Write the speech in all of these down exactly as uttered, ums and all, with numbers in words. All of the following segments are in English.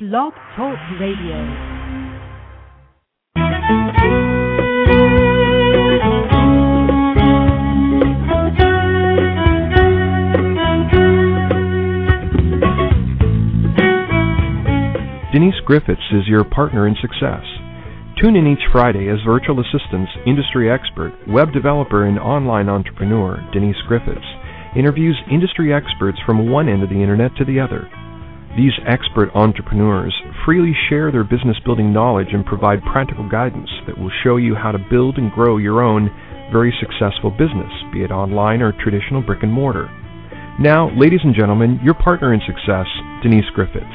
Blog Talk Radio. Denise Griffiths is your partner in success. Tune in each Friday as virtual assistants, industry expert, web developer, and online entrepreneur Denise Griffiths interviews industry experts from one end of the internet to the other. These expert entrepreneurs freely share their business building knowledge and provide practical guidance that will show you how to build and grow your own very successful business, be it online or traditional brick and mortar. Now, ladies and gentlemen, your partner in success, Denise Griffiths.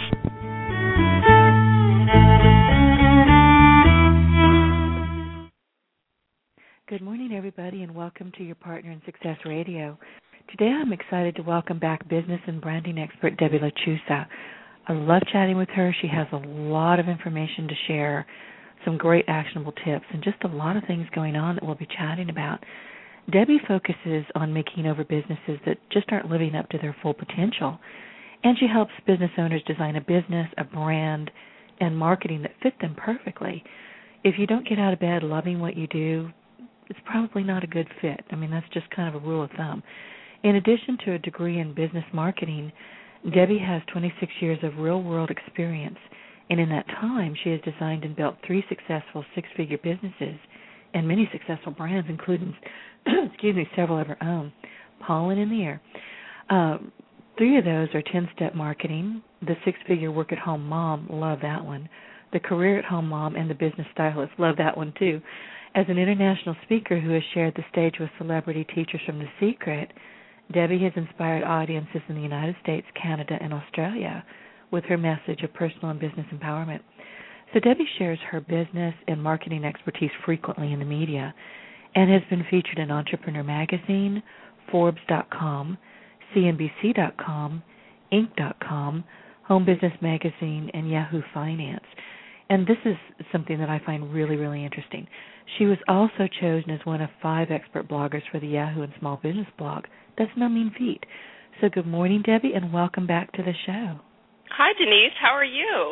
Good morning, everybody, and welcome to your Partner in Success Radio. Today I'm excited to welcome back business and branding expert Debbie LaChiusa. I love chatting with her. She has a lot of information to share, some great actionable tips, and just a lot of things going on that we'll be chatting about. Debbie focuses on making over businesses that just aren't living up to their full potential, and she helps business owners design a business, a brand, and marketing that fit them perfectly. If you don't get out of bed loving what you do, it's probably not a good fit. I mean, that's just kind of a rule of thumb. In addition to a degree in business marketing, Debbie has twenty-six years of real-world experience, and in that time she has designed and built three successful six-figure businesses and many successful brands, including, excuse me, several of her own. Pollen in the air. Uh, three of those are ten-step marketing, the six-figure work-at-home mom, love that one, the career-at-home mom, and the business stylist, love that one too. As an international speaker who has shared the stage with celebrity teachers from The Secret, Debbie has inspired audiences in the United States, Canada, and Australia with her message of personal and business empowerment. So Debbie shares her business and marketing expertise frequently in the media and has been featured in Entrepreneur Magazine, Forbes dot com, C N B C dot com, Inc dot com, Home Business Magazine, and Yahoo Finance. And this is something that I find really, really interesting. She was also chosen as one of five expert bloggers for the Yahoo and Small Business blog. That's no mean feat. So good morning, Debbie, and welcome back to the show. Hi, Denise. How are you?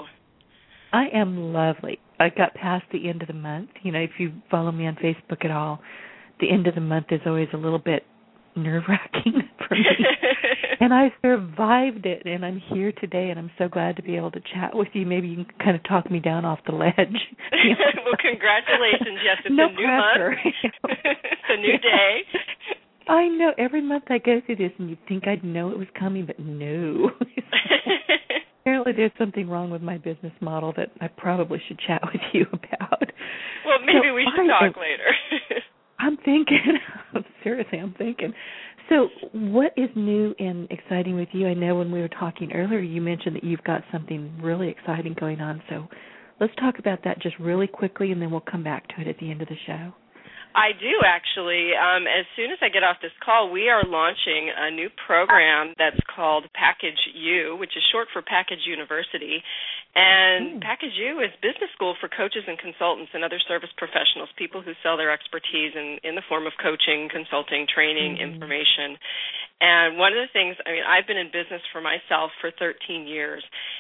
I am lovely. I got past the end of the month. You know, if you follow me on Facebook at all, the end of the month is always a little bit nerve-wracking for me. And I survived it, and I'm here today, and I'm so glad to be able to chat with you. Maybe you can kind of talk me down off the ledge. Well, congratulations. Yes, it's no a new pressure. month. It's a new day. I know. Every month I go through this, and you'd think I'd know it was coming, but no. Apparently there's something wrong with my business model that I probably should chat with you about. Well, maybe so we should I, talk later. I'm thinking, seriously, I'm thinking. So what is new and exciting with you? I know when we were talking earlier, you mentioned that you've got something really exciting going on. So let's talk about that just really quickly, and then we'll come back to it at the end of the show. I do, actually. Um, as soon as I get off this call, we are launching a new program that's called Package U, which is short for Package University. And mm. Package U is business school for coaches and consultants and other service professionals, people who sell their expertise in, in the form of coaching, consulting, training, mm-hmm. information. And one of the things, I mean, I've been in business for myself for thirteen years,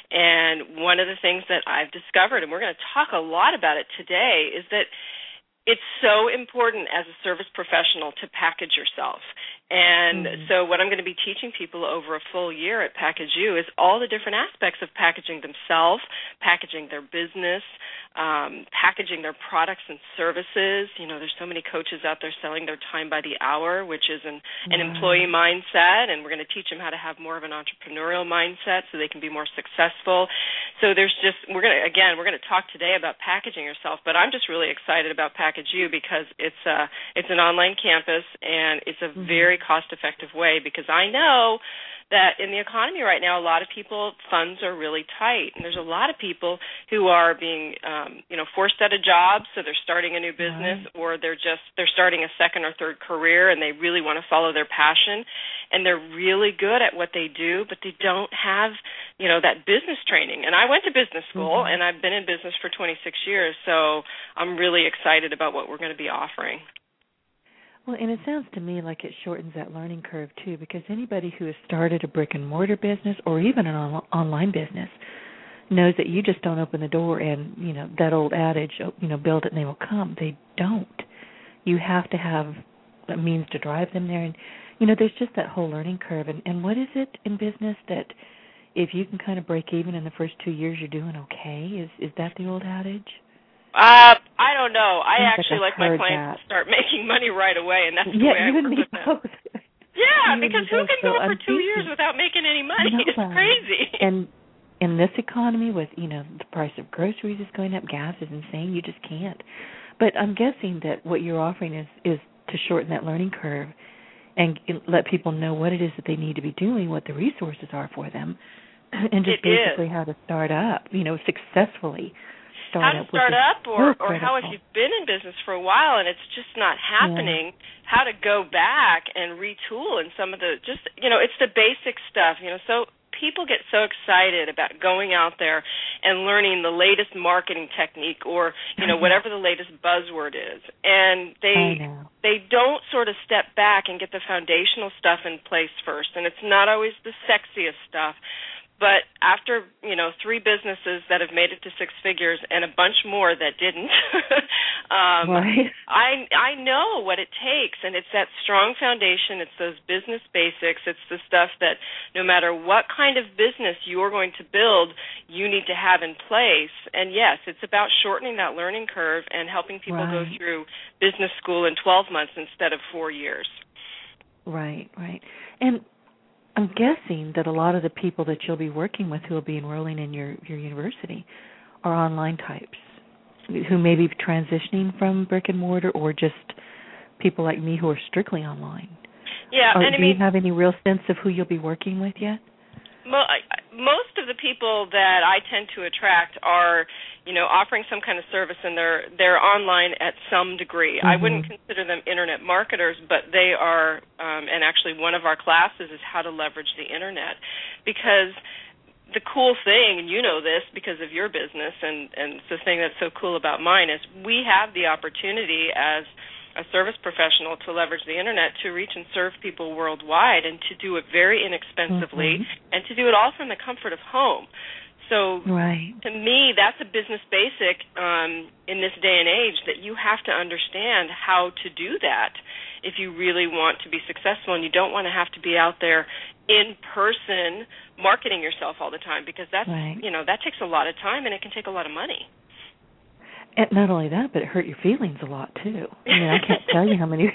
and one of the things that I've discovered, and we're going to talk a lot about it today, is that it's so important as a service professional to package yourself. And mm-hmm. so what I'm going to be teaching people over a full year at Package U is all the different aspects of packaging themselves, packaging their business, um, packaging their products and services. You know, there's so many coaches out there selling their time by the hour, which is an, an wow. employee mindset, and we're going to teach them how to have more of an entrepreneurial mindset so they can be more successful. So there's just, we're going to, again, we're going to talk today about packaging yourself, but I'm just really excited about Package U because it's a, it's an online campus, and it's a mm-hmm. very cost-effective way, because I know that in the economy right now, a lot of people, funds are really tight, and there's a lot of people who are being, um, you know, forced out of jobs, so they're starting a new business, right. or they're just they're starting a second or third career, and they really want to follow their passion, and they're really good at what they do, but they don't have, you know, that business training. And I went to business school, mm-hmm. and I've been in business for twenty-six years, so I'm really excited about what we're going to be offering. Well, and it sounds to me like it shortens that learning curve, too, because anybody who has started a brick-and-mortar business or even an on- online business knows that you just don't open the door and, you know, that old adage, you know, build it and they will come. They don't. You have to have a means to drive them there. And, you know, there's just that whole learning curve. And, and what is it in business that if you can kind of break even in the first two years, you're doing okay? Is is that the old adage? Uh, I don't know. I, I actually like my clients that. to start making money right away, and that's the yeah, way I you work and me with them. both. Yeah, you because who can go for two years without making any money? No, it's crazy. And in this economy with, you know, the price of groceries is going up, gas is insane, you just can't. But I'm guessing that what you're offering is, is to shorten that learning curve and let people know what it is that they need to be doing, what the resources are for them, and just it basically is. how to start up, you know, successfully start how to up. start up or, or how if critical. you've been in business for a while and it's just not happening, yeah. how to go back and retool and some of the just, you know, it's the basic stuff, you know, so people get so excited about going out there and learning the latest marketing technique or, you know, whatever the latest buzzword is. And they they don't sort of step back and get the foundational stuff in place first. And it's not always the sexiest stuff. But after, you know, three businesses that have made it to six figures and a bunch more that didn't, um, right. I I know what it takes, and it's that strong foundation. It's those business basics. It's the stuff that no matter what kind of business you're going to build, you need to have in place. And, yes, it's about shortening that learning curve and helping people right. go through business school in twelve months instead of four years. Right, right. And I'm guessing that a lot of the people that you'll be working with who will be enrolling in your, your university are online types who may be transitioning from brick and mortar or just people like me who are strictly online. Yeah, or, and I do mean, you have any real sense of who you'll be working with yet? Most of the people that I tend to attract are, you know, offering some kind of service, and they're they're online at some degree. Mm-hmm. I wouldn't consider them internet marketers, but they are, um, and actually one of our classes is how to leverage the internet, because the cool thing, and you know this because of your business, and, and it's the thing that's so cool about mine, is we have the opportunity as a service professional to leverage the internet to reach and serve people worldwide and to do it very inexpensively mm-hmm. and to do it all from the comfort of home. So right. to me, that's a business basic um, in this day and age, that you have to understand how to do that if you really want to be successful, and you don't want to have to be out there in person marketing yourself all the time, because that's, right. you know, that takes a lot of time and it can take a lot of money. And not only that, but it hurt your feelings a lot, too. I mean, I can't tell you how many...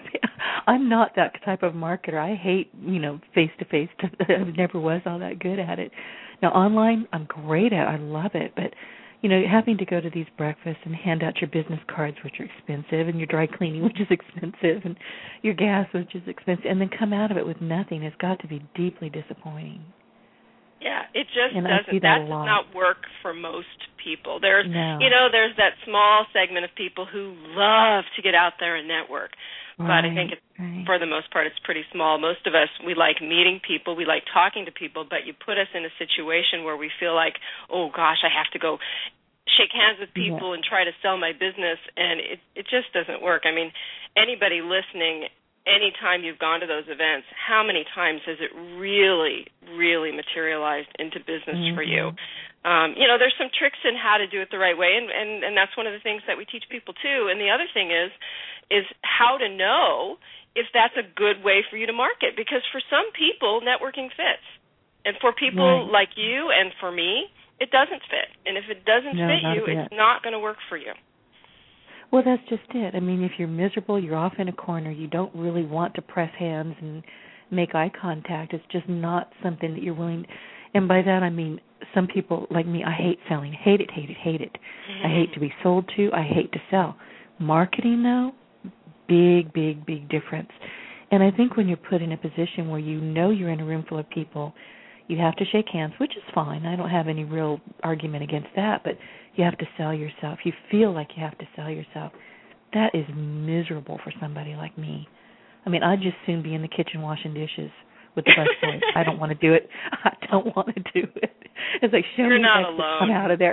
I'm not that type of marketer. I hate, you know, face-to-face. I never was all that good at it. Now, online, I'm great at it. I love it. But, you know, having to go to these breakfasts and hand out your business cards, which are expensive, and your dry cleaning, which is expensive, and your gas, which is expensive, and then come out of it with nothing has got to be deeply disappointing. Yeah, it just and doesn't. That, that does not work for most people. There's, no. you know, there's that small segment of people who love to get out there and network. Right, but I think it's, right. for the most part, it's pretty small. Most of us, we like meeting people, we like talking to people, but you put us in a situation where we feel like, oh, gosh, I have to go shake hands with people yeah. and try to sell my business, and it, it just doesn't work. I mean, anybody listening, anytime you've gone to those events, how many times has it really, really materialized into business mm-hmm. for you? Um, you know, there's some tricks in how to do it the right way, and, and, and that's one of the things that we teach people, too. And the other thing is, is how to know if that's a good way for you to market, because for some people, networking fits. And for people right. like you and for me, it doesn't fit. And if it doesn't no, fit you, it. it's not going to work for you. Well, that's just it. I mean, if you're miserable, you're off in a corner, you don't really want to press hands and make eye contact. It's just not something that you're willing. And by that, I mean, some people like me, I hate selling. Hate it, hate it, hate it. Mm-hmm. I hate to be sold to. I hate to sell. Marketing, though, big, big, big difference. And I think when you're put in a position where you know you're in a room full of people, you have to shake hands, which is fine. I don't have any real argument against that, but you have to sell yourself. You feel like you have to sell yourself. That is miserable for somebody like me. I mean, I'd just soon be in the kitchen washing dishes with the busboys. I don't want to do it. I don't want to do it. It's like, show You're me not exit. alone. I'm out of there.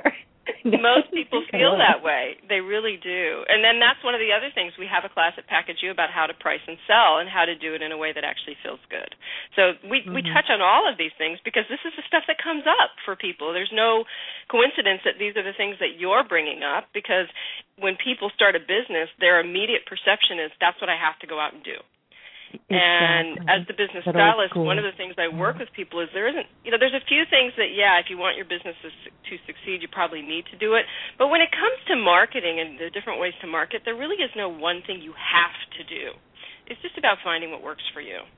Most people feel that way. They really do. And then that's one of the other things. We have a class at Package U about how to price and sell and how to do it in a way that actually feels good. So we, mm-hmm. we touch on all of these things because this is the stuff that comes up for people. There's no coincidence that these are the things that you're bringing up, because when people start a business, their immediate perception is that's what I have to go out and do. Exactly. And as the business that stylist, cool. one of the things I work yeah. with people is there isn't, you know, there's a few things that, yeah, if you want your business to, to succeed, you probably need to do it. But when it comes to marketing and the different ways to market, there really is no one thing you have to do. It's just about finding what works for you.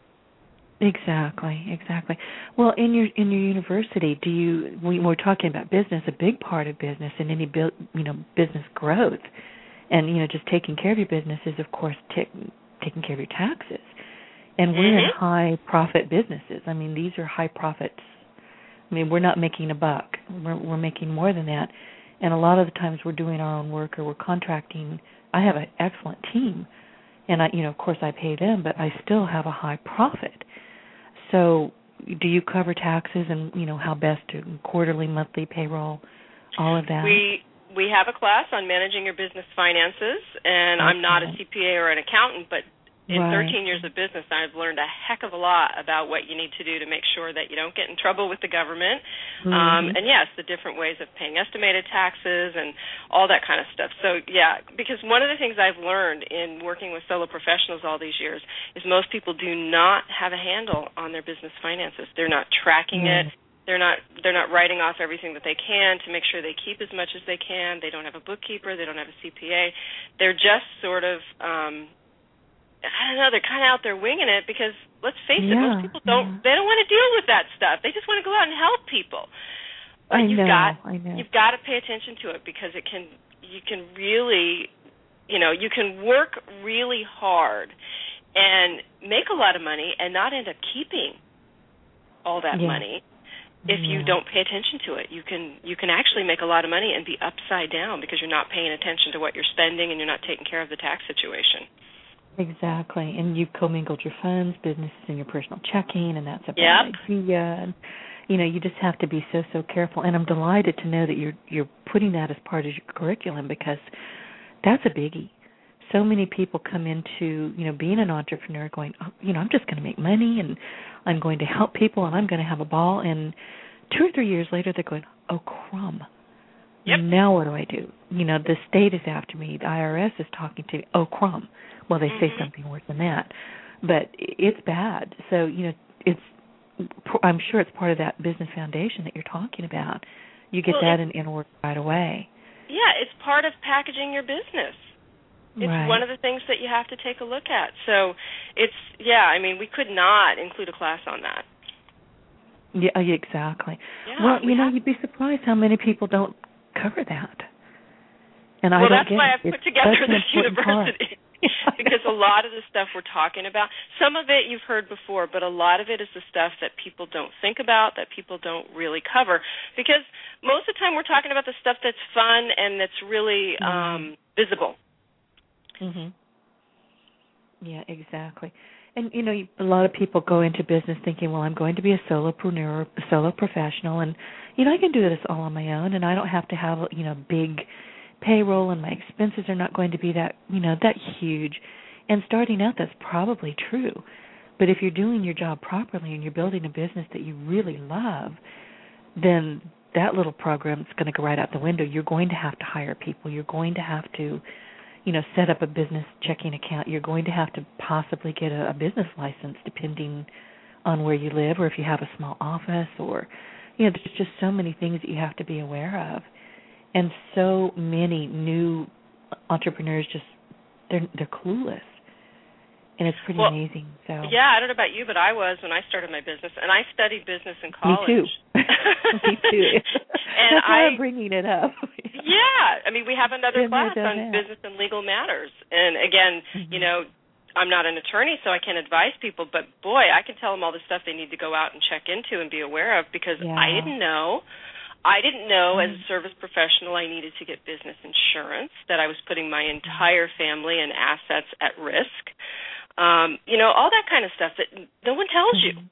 Exactly, exactly. Well, in your in your university, do you? We we're talking about business. A big part of business and any bu- you know business growth, and you know just taking care of your business is, of course, t- taking care of your taxes. And we're mm-hmm. in high profit businesses. I mean, these are high profits. I mean, we're not making a buck. We're, we're making more than that. And a lot of the times we're doing our own work or we're contracting. I have an excellent team, and I, you know, of course, I pay them, but I still have a high profit. So, do you cover taxes and you know how best to quarterly, monthly payroll, all of that? We we have a class on managing your business finances, and okay. I'm not a C P A or an accountant, but in right. thirteen years of business, I've learned a heck of a lot about what you need to do to make sure that you don't get in trouble with the government. Mm-hmm. Um, and, yes, the different ways of paying estimated taxes and all that kind of stuff. So, yeah, because one of the things I've learned in working with solo professionals all these years is most people do not have a handle on their business finances. They're not tracking mm-hmm. it. They're not they're not writing off everything that they can to make sure they keep as much as they can. They don't have a bookkeeper. They don't have a C P A. They're just sort of um, – I don't know, they're kind of out there winging it because, let's face it, yeah, most people don't, yeah. they don't want to deal with that stuff. They just want to go out and help people. But I you've know, got, I know. You've got to pay attention to it because it can, you can really, you know, you can work really hard and make a lot of money and not end up keeping all that yeah. money if yeah. you don't pay attention to it. You can, you can actually make a lot of money and be upside down because you're not paying attention to what you're spending and you're not taking care of the tax situation. Exactly, and you've commingled your funds, businesses, and your personal checking, and that's a bad yep. idea. And, you know, you just have to be so, so careful. And I'm delighted to know that you're you're putting that as part of your curriculum because that's a biggie. So many people come into, you know, being an entrepreneur going, oh, you know, I'm just going to make money, and I'm going to help people, and I'm going to have a ball. And two or three years later, they're going, oh, crumb. Yep. Now what do I do? You know, the state is after me. The I R S is talking to me. Oh, crumb. Well, they say mm-hmm. something worse than that, but it's bad. So, you know, it's. I'm sure it's part of that business foundation that you're talking about. You get well, that in, in work right away. Yeah, it's part of packaging your business. It's right. one of the things that you have to take a look at. So it's, yeah, I mean, we could not include a class on that. Yeah, exactly. Yeah, well, we you know, have... you'd be surprised how many people don't cover that. And well, I don't that's get why it. I've put it's together this Part. university. Because a lot of the stuff we're talking about, some of it you've heard before, but a lot of it is the stuff that people don't think about, that people don't really cover. Because most of the time we're talking about the stuff that's fun and that's really mm-hmm. um, visible. Mhm. Yeah, exactly. And, you know, a lot of people go into business thinking, well, I'm going to be a solopreneur, a solo professional, and, you know, I can do this all on my own, and I don't have to have, you know, big payroll, and my expenses are not going to be that, you know, that huge. And starting out, that's probably true. But if you're doing your job properly and you're building a business that you really love, then that little program is going to go right out the window. You're going to have to hire people. You're going to have to, you know, set up a business checking account. You're going to have to possibly get a, a business license depending on where you live or if you have a small office or, you know, there's just so many things that you have to be aware of. And so many new entrepreneurs just, they're they're clueless. And it's pretty well, amazing. So yeah, I don't know about you, but I was when I started my business. And I studied business in college. Me too. Me too. and That's why I, I'm bringing it up. yeah. I mean, we have another Been class there, on that. business and legal matters. And, again, mm-hmm. you know, I'm not an attorney, so I can't advise people. But, boy, I can tell them all the stuff they need to go out and check into and be aware of because yeah. I didn't know. I didn't know as a service professional I needed to get business insurance, that I was putting my entire family and assets at risk. Um, you know, all that kind of stuff that no one tells you.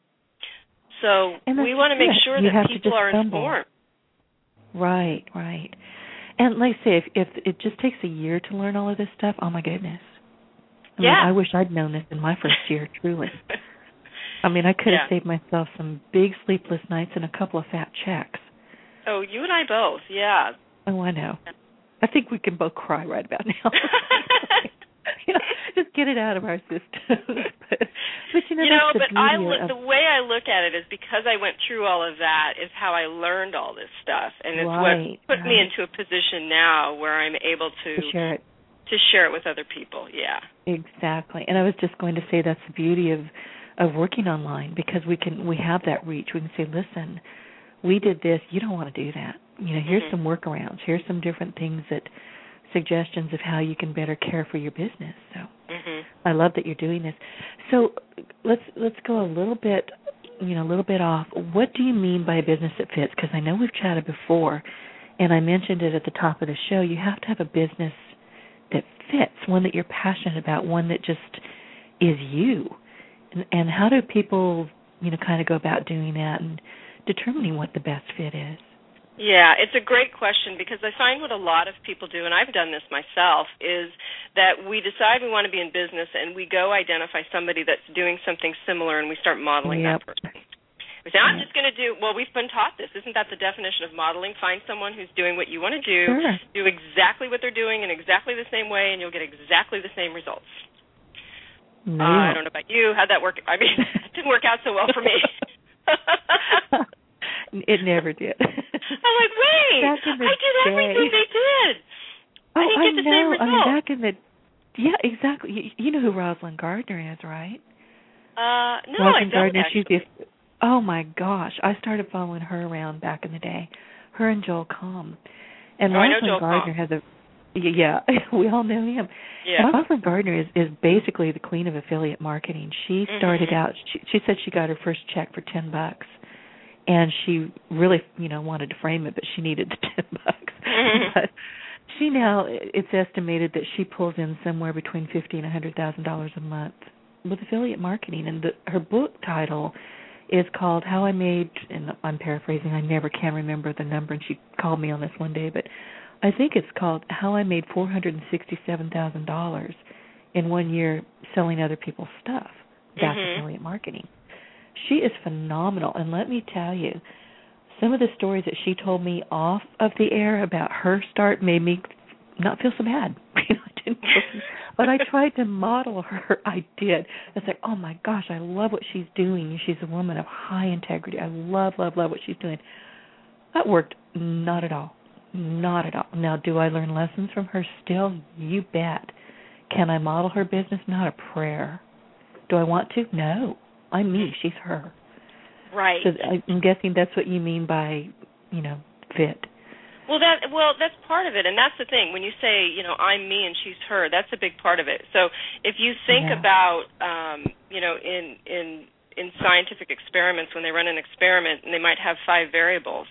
So we want to make sure you that people are stumble. informed. Right, right. And like I say, if, if it just takes a year to learn all of this stuff, oh my goodness. I yeah. mean, I wish I'd known this in my first year, truly. I mean, I could have yeah. saved myself some big sleepless nights and a couple of fat checks. Oh, you and I both, yeah. Oh, I know. I think we can both cry right about now. You know, just get it out of our system. but, but you know, you know, that's the but I beauty look, of, the way I look at it is because I went through all of that is how I learned all this stuff, and it's right, what put right. me into a position now where I'm able to, to share it. To share it with other people. Yeah. Exactly. And I was just going to say that's the beauty of of working online, because we can we have that reach. We can say, listen, we did this. You don't want to do that. You know, here's mm-hmm. some workarounds. Here's some different things that suggestions of how you can better care for your business. So mm-hmm. I love that you're doing this. So let's let's go a little bit, you know, a little bit off. What do you mean by a business that fits? Because I know we've chatted before, and I mentioned it at the top of the show. You have to have a business that fits, one that you're passionate about, one that just is you. And, and how do people, you know, kind of go about doing that and determining what the best fit is? Yeah, it's a great question, because I find what a lot of people do, and I've done this myself, is that we decide we want to be in business and we go identify somebody that's doing something similar and we start modeling yep. that person. We say, I'm just going to do, well, we've been taught this. Isn't that the definition of modeling? Find someone who's doing what you want to do, sure. do exactly what they're doing in exactly the same way, and you'll get exactly the same results. No. Uh, I don't know about you. How'd that work? I mean, it didn't work out so well for me. It never did. I'm like, wait, I did day. everything they did. Oh, I didn't get I the know. same result. I mean, back in the, yeah, exactly. You, you know who Rosalind Gardner is, right? Uh, no, Rosalind I don't Gardner, actually. She's the, oh, my gosh. I started following her around back in the day, her and Joel Comm. And oh, Rosalind I know Joel Gardner Comm. has a, yeah, we all know him. Yeah. And Rosalind Gardner is, is basically the queen of affiliate marketing. She started mm-hmm. out, she, she said she got her first check for ten bucks. And she really, you know, wanted to frame it, but she needed the ten bucks. Mm-hmm. But she now, it's estimated that she pulls in somewhere between fifty and a hundred thousand dollars a month with affiliate marketing. And the, her book title is called "How I Made," and I'm paraphrasing. I never can remember the number, and she called me on this one day, but I think it's called "How I Made four hundred and sixty-seven thousand dollars in one year selling other people's stuff." That's mm-hmm. affiliate marketing. She is phenomenal, and let me tell you, some of the stories that she told me off of the air about her start made me not feel so bad. I didn't feel so, but I tried to model her. I did. It's like, oh my gosh, I love what she's doing. She's a woman of high integrity. I love, love, love what she's doing. That worked not at all. Not at all. Now, do I learn lessons from her still? You bet. Can I model her business? Not a prayer. Do I want to? No. I'm me. She's her. Right. So I'm guessing that's what you mean by, you know, fit. Well, that well, that's part of it, and that's the thing. When you say, you know, I'm me and she's her, that's a big part of it. So if you think yeah. about, um, you know, in in in scientific experiments, when they run an experiment and they might have five variables,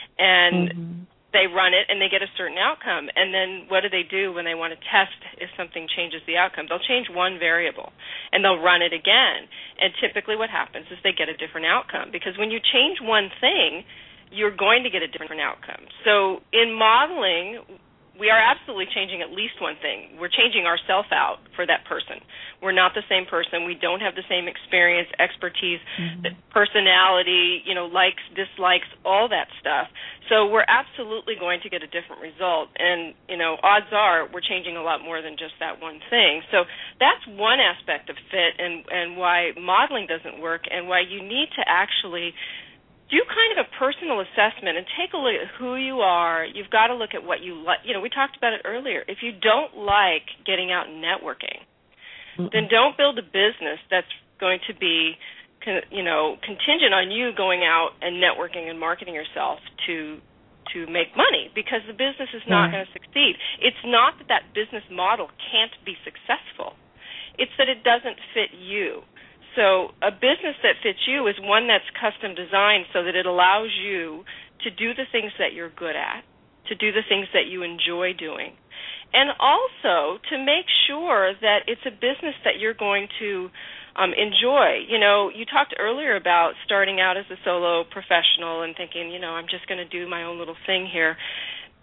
and mm-hmm. they run it and they get a certain outcome, and then what do they do when they want to test if something changes the outcome? They'll change one variable and they'll run it again, and typically what happens is they get a different outcome, because when you change one thing, you're going to get a different outcome. So in modeling, we are absolutely changing at least one thing. We're changing ourselves out for that person. We're not the same person. We don't have the same experience, expertise, mm-hmm. personality, you know, likes, dislikes, all that stuff. So we're absolutely going to get a different result. And, you know, odds are we're changing a lot more than just that one thing. So that's one aspect of fit, and, and why modeling doesn't work, and why you need to actually do kind of a personal assessment and take a look at who you are. You've got to look at what you like. You know, we talked about it earlier. If you don't like getting out and networking, mm-hmm. then don't build a business that's going to be, you know, contingent on you going out and networking and marketing yourself to to make money, because the business is not yeah. going to succeed. It's not that that business model can't be successful. It's that it doesn't fit you. So a business that fits you is one that's custom designed so that it allows you to do the things that you're good at, to do the things that you enjoy doing, and also to make sure that it's a business that you're going to um, enjoy. You know, you talked earlier about starting out as a solo professional and thinking, you know, I'm just going to do my own little thing here.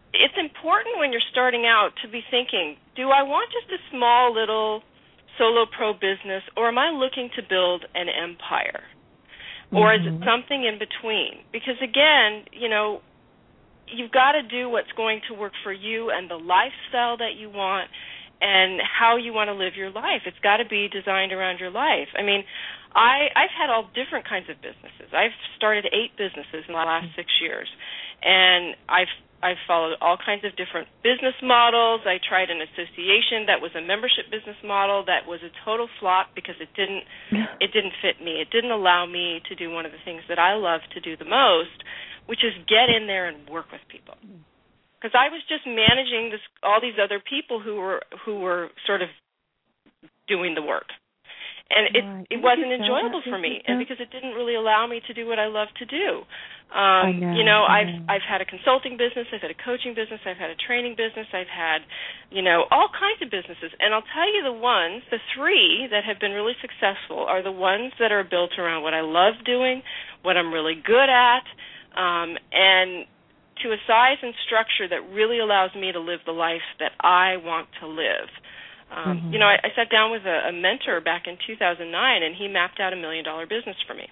it's important when you're starting out to be thinking, do I want just a small little solo pro business, or am I looking to build an empire? Or mm-hmm. is it something in between? Because, again, you know, you've got to do what's going to work for you and the lifestyle that you want and how you want to live your life. It's got to be designed around your life. I mean, I, I've had all different kinds of businesses. I've started eight businesses in the last six years, and I've I've followed all kinds of different business models. I tried an association that was a membership business model that was a total flop because it didn't it didn't fit me. It didn't allow me to do one of the things that I love to do the most, which is get in there and work with people. Because I was just managing this, all these other people who were who were sort of doing the work. And it right. it wasn't enjoyable for me, and because it didn't really allow me to do what I love to do. Um, I know, you know, I I've know. I've had a consulting business, I've had a coaching business, I've had a training business, I've had, you know, all kinds of businesses. And I'll tell you the ones, the three that have been really successful are the ones that are built around what I love doing, what I'm really good at, um, and to a size and structure that really allows me to live the life that I want to live. Um, mm-hmm. You know, I, I sat down with a, a mentor back in two thousand nine, and he mapped out a million-dollar business for me.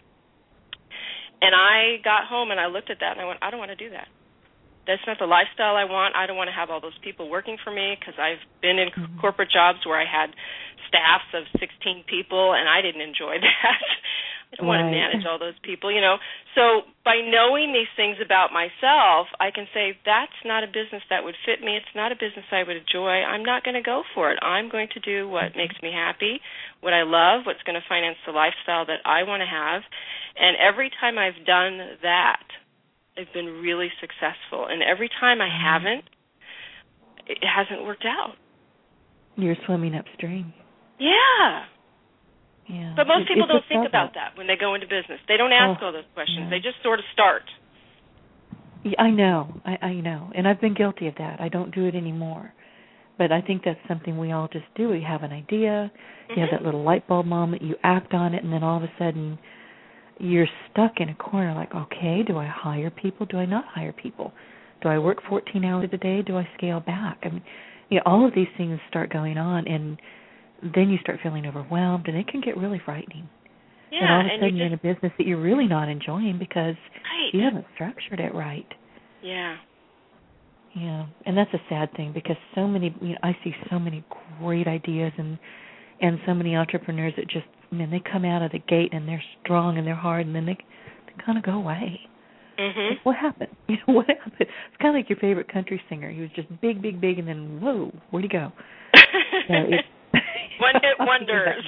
And I got home, and I looked at that, and I went, I don't want to do that. That's not the lifestyle I want. I don't want to have all those people working for me because I've been in mm-hmm. corporate jobs where I had staffs of sixteen people, and I didn't enjoy that. I don't right. want to manage all those people, you know. So by knowing these things about myself, I can say that's not a business that would fit me. It's not a business I would enjoy. I'm not going to go for it. I'm going to do what makes me happy, what I love, what's going to finance the lifestyle that I want to have. And every time I've done that, I've been really successful. And every time I haven't, it hasn't worked out. You're swimming upstream. Yeah. Yeah. But most it, people don't think struggle. about that when they go into business. They don't ask oh, all those questions. yeah. They just sort of start. Yeah, I know. I, I know. And I've been guilty of that. I don't do it anymore. But I think that's something we all just do. We have an idea. Mm-hmm. You have that little light bulb moment. You act on it, and then all of a sudden you're stuck in a corner like, okay, do I hire people? Do I not hire people? Do I work fourteen hours a day? Do I scale back? I mean, you know, all of these things start going on, and then you start feeling overwhelmed, and it can get really frightening. Yeah, and all of a and sudden you're, you're in a business that you're really not enjoying because right. you haven't structured it right. Yeah. Yeah, and that's a sad thing because so many, you know, I see so many great ideas and and so many entrepreneurs that just, man, they come out of the gate and they're strong and they're hard, and then they they kind of go away. Mm-hmm. Like, what happened? You know, what happened? It's kind of like your favorite country singer. He was just big, big, big, and then whoa, where'd he go? So it, One hit wonders.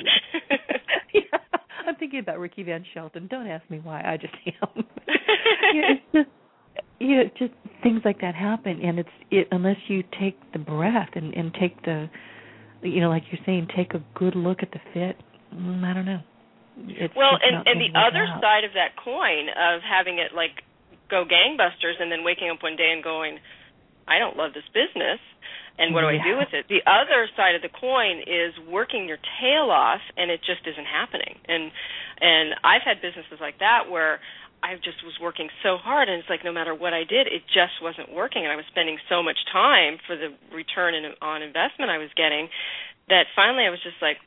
Yeah, I'm thinking about Ricky Van Shelton. Don't ask me why. I just am. You know, it's just, you know, just things like that happen, and it's it unless you take the breath and, and take the, you know, like you're saying, take a good look at the fit. Mm, I don't know. It's well, just and, and the other out. side of that coin of having it like go gangbusters and then waking up one day and going, I don't love this business. And what do yeah. I do with it? The other side of the coin is working your tail off, and it just isn't happening. And and I've had businesses like that where I just was working so hard, and it's like no matter what I did, it just wasn't working. And I was spending so much time for the return in, on investment I was getting that finally I was just like,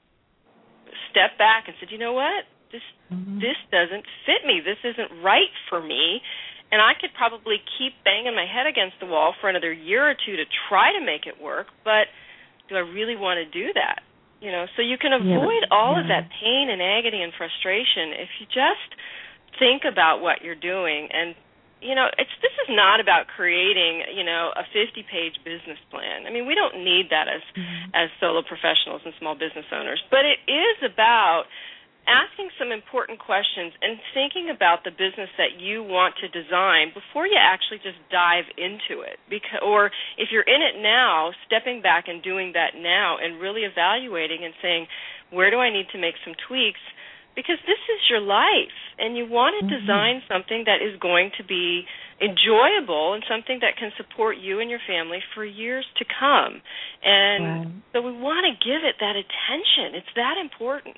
stepped back and said, you know what? This mm-hmm. this doesn't fit me. This isn't right for me. And I could probably keep banging my head against the wall for another year or two to try to make it work, but do I really want to do that? You know, so you can avoid yeah, all yeah. of that pain and agony and frustration if you just think about what you're doing. And, you know, it's this is not about creating, you know, a fifty-page business plan. I mean, we don't need that as mm-hmm. as solo professionals and small business owners, but it is about asking some important questions and thinking about the business that you want to design before you actually just dive into it. Because, or if you're in it now, stepping back and doing that now and really evaluating and saying, where do I need to make some tweaks? Because this is your life, and you want to mm-hmm. design something that is going to be enjoyable and something that can support you and your family for years to come. And wow. so we want to give it that attention. It's that important.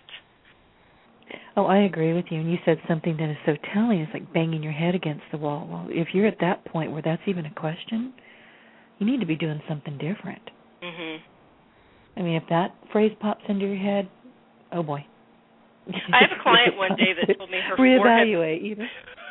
Oh, I agree with you. And you said something that is so telling. It's like banging your head against the wall. Well, if you're at that point where that's even a question, you need to be doing something different. Mhm. I mean, if that phrase pops into your head, oh boy. I have a client one day that told me her reevaluate. forehead. You know?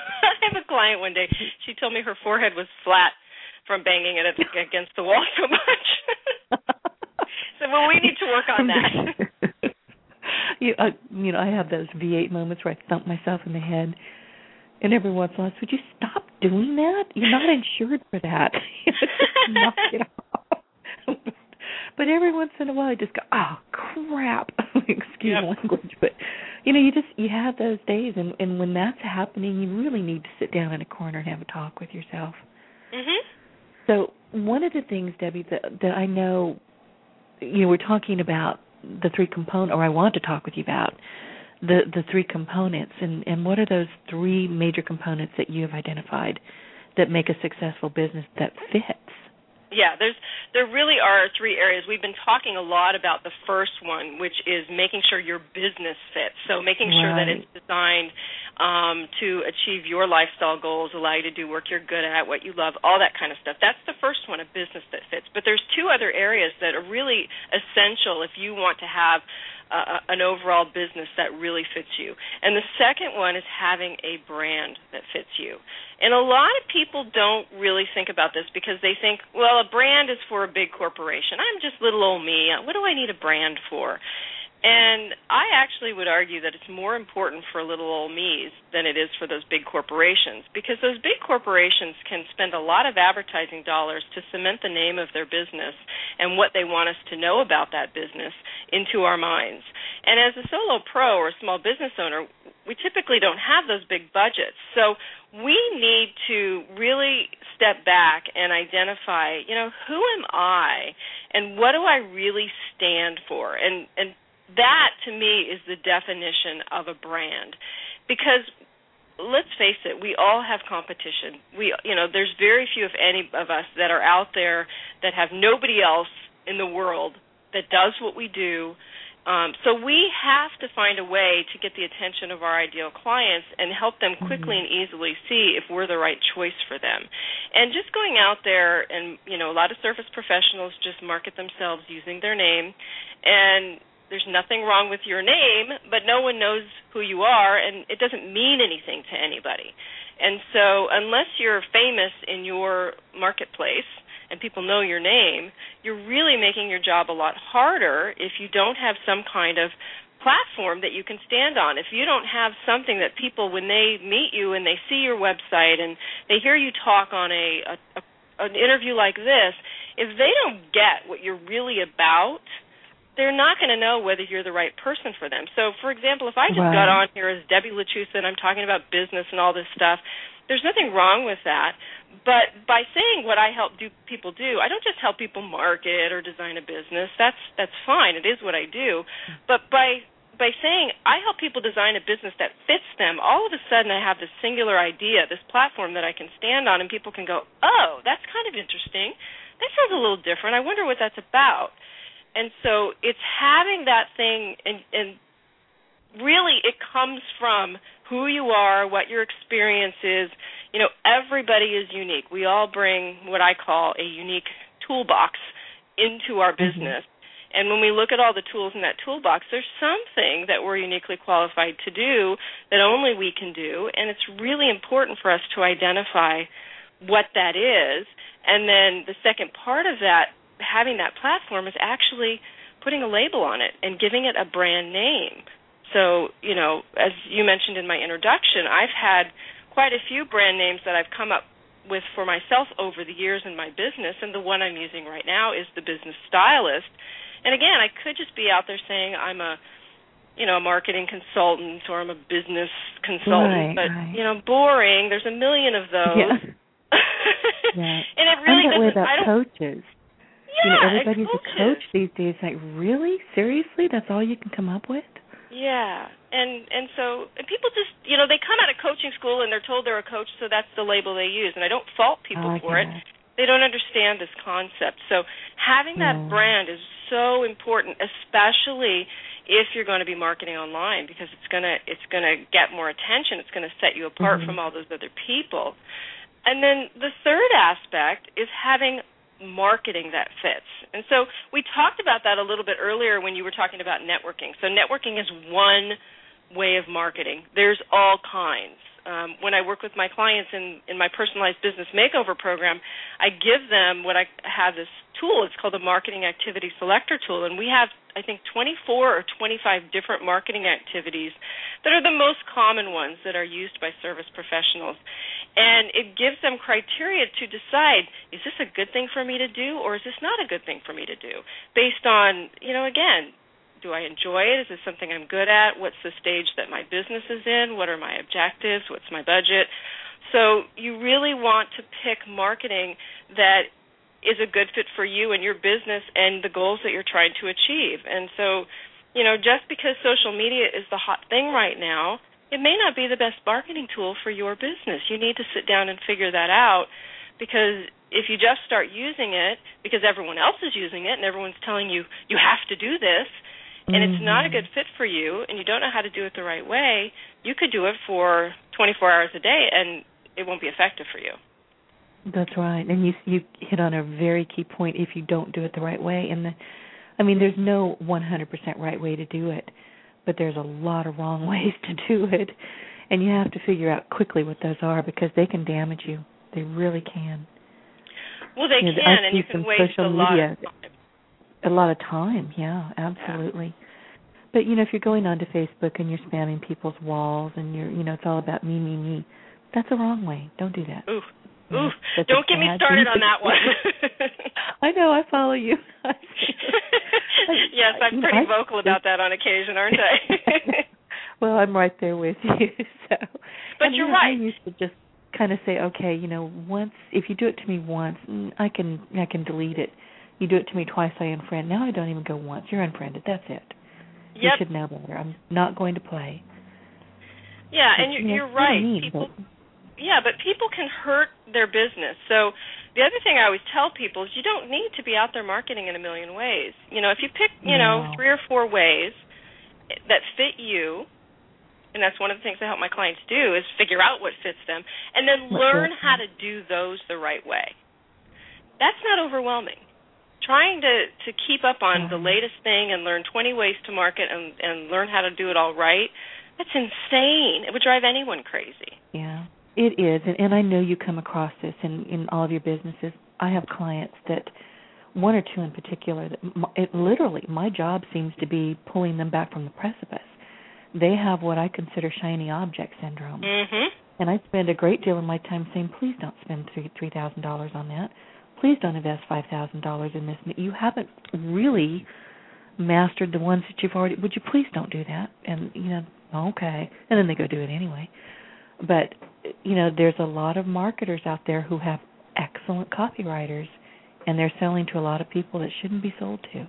I have a client one day. She told me her forehead was flat from banging it against the wall so much. So, well, we need to work on that. you, uh, you know, I have those V eight moments where I thump myself in the head, and every once in a while, would you stop doing that? You're not insured for that. Just knock it off. But every once in a while, I just go, oh, crap. Excuse yep. language. But, you know, you just, you have those days, and, and when that's happening, you really need to sit down in a corner and have a talk with yourself. Mhm. So one of the things, Debbie, that, that I know, you know, we're talking about the three components, or I want to talk with you about the, the three components, and, and what are those three major components that you have identified that make a successful business that fits? Yeah, there's there really are three areas. We've been talking a lot about the first one, which is making sure your business fits. So making sure right. that it's designed um, to achieve your lifestyle goals, allow you to do work you're good at, what you love, all that kind of stuff. That's the first one, a business that fits. But there's two other areas that are really essential if you want to have Uh, an overall business that really fits you. And the second one is having a brand that fits you. And a lot of people don't really think about this because they think, well, a brand is for a big corporation. I'm just little old me. What do I need a brand for? And I actually would argue that it's more important for little old me's than it is for those big corporations, because those big corporations can spend a lot of advertising dollars to cement the name of their business and what they want us to know about that business into our minds. And as a solo pro or a small business owner, we typically don't have those big budgets. So we need to really step back and identify, you know, who am I and what do I really stand for? And and that, to me, is the definition of a brand. Because let's face it, we all have competition. We, you know, there's very few, if any, of us that are out there that have nobody else in the world that does what we do. Um, so we have to find a way to get the attention of our ideal clients and help them quickly mm-hmm. and easily see if we're the right choice for them. And just going out there and, you know, a lot of service professionals just market themselves using their name, and there's nothing wrong with your name, but no one knows who you are, and it doesn't mean anything to anybody. And so unless you're famous in your marketplace and people know your name, you're really making your job a lot harder if you don't have some kind of platform that you can stand on. If you don't have something that people, when they meet you and they see your website and they hear you talk on a, a, a an interview like this, if they don't get what you're really about, they're not going to know whether you're the right person for them. So, for example, if I just right. got on here as Debbie LaChusa and I'm talking about business and all this stuff, there's nothing wrong with that. But by saying what I help do people do, I don't just help people market or design a business. That's that's fine. It is what I do. But by by saying I help people design a business that fits them, all of a sudden I have this singular idea, this platform that I can stand on, and people can go, oh, that's kind of interesting. That sounds a little different. I wonder what that's about. And so it's having that thing, and, and really it comes from who you are, what your experience is. You know, everybody is unique. We all bring what I call a unique toolbox into our business. Mm-hmm. And when we look at all the tools in that toolbox, there's something that we're uniquely qualified to do that only we can do, and it's really important for us to identify what that is. And then the second part of that, having that platform, is actually putting a label on it and giving it a brand name. So, you know, as you mentioned in my introduction, I've had quite a few brand names that I've come up with for myself over the years in my business, and the one I'm using right now is the Business Stylist. And again, I could just be out there saying I'm a, you know, a marketing consultant or I'm a business consultant, right, but, right. you know, boring. There's a million of those. Yeah. yeah. And it really I'm that way doesn't, about I don't, coaches. Yeah, you know, everybody's coaches. a coach these days. Like, really? Seriously? That's all you can come up with? Yeah. And and so and people just, you know, they come out of coaching school and they're told they're a coach, so that's the label they use. And I don't fault people okay. for it. They don't understand this concept. So having that yeah. brand is so important, especially if you're going to be marketing online, because it's going to it's going to get more attention. It's going to set you apart mm-hmm. from all those other people. And then the third aspect is having marketing that fits. And so we talked about that a little bit earlier when you were talking about networking. So networking is one way of marketing. There's all kinds. Um, when I work with my clients in, in my personalized business makeover program, I give them what I have this tool. It's called the Marketing Activity Selector tool, and we have, I think, twenty-four or twenty-five different marketing activities that are the most common ones that are used by service professionals. And it gives them criteria to decide, is this a good thing for me to do or is this not a good thing for me to do? Based on, you know, again, do I enjoy it? Is this something I'm good at? What's the stage that my business is in? What are my objectives? What's my budget? So you really want to pick marketing that is a good fit for you and your business and the goals that you're trying to achieve. And so, you know, just because social media is the hot thing right now, it may not be the best marketing tool for your business. You need to sit down and figure that out, because if you just start using it because everyone else is using it and everyone's telling you, you have to do this, and it's not a good fit for you, and you don't know how to do it the right way, you could do it for twenty-four hours a day, and it won't be effective for you. That's right, and you you hit on a very key point. If you don't do it the right way, and the, I mean, there's no one hundred percent right way to do it, but there's a lot of wrong ways to do it, and you have to figure out quickly what those are, because they can damage you. They really can. Well, they you know, can, I and you can waste a lot media, of time. A lot of time, yeah, absolutely. Yeah. But, you know, if you're going onto Facebook and you're spamming people's walls and you're, you know, it's all about me, me, me, that's the wrong way. Don't do that. Ooh, ooh, don't get me started on that one. I know, I follow you. Yes, I'm pretty I, vocal about that on occasion, aren't I? Well, I'm right there with you. So, but and, you're you know, right. I used to just kind of say, okay, you know, once, if you do it to me once, I can, I can delete it. You do it to me twice, I unfriend. Now I don't even go once. You're unfriended. That's it. Yep. You should know better. I'm not going to play. Yeah, but, and you're, you know, you're right. Mean, people, but... Yeah, but people can hurt their business. So the other thing I always tell people is you don't need to be out there marketing in a million ways. You know, if you pick, you no. know, three or four ways that fit you, and that's one of the things I help my clients do, is figure out what fits them, and then what learn how to do those the right way. That's not overwhelming. Trying to, to keep up on mm-hmm. the latest thing and learn twenty ways to market and, and learn how to do it all right, that's insane. It would drive anyone crazy. Yeah, it is. And, and I know you come across this in, in all of your businesses. I have clients that, one or two in particular, that it literally, my job seems to be pulling them back from the precipice. They have what I consider shiny object syndrome. Mm-hmm. And I spend a great deal of my time saying, please don't spend three thousand dollars on that. Please don't invest five thousand dollars in this. You haven't really mastered the ones that you've already, would you please don't do that? And, you know, okay. And then they go do it anyway. But, you know, there's a lot of marketers out there who have excellent copywriters, and they're selling to a lot of people that shouldn't be sold to.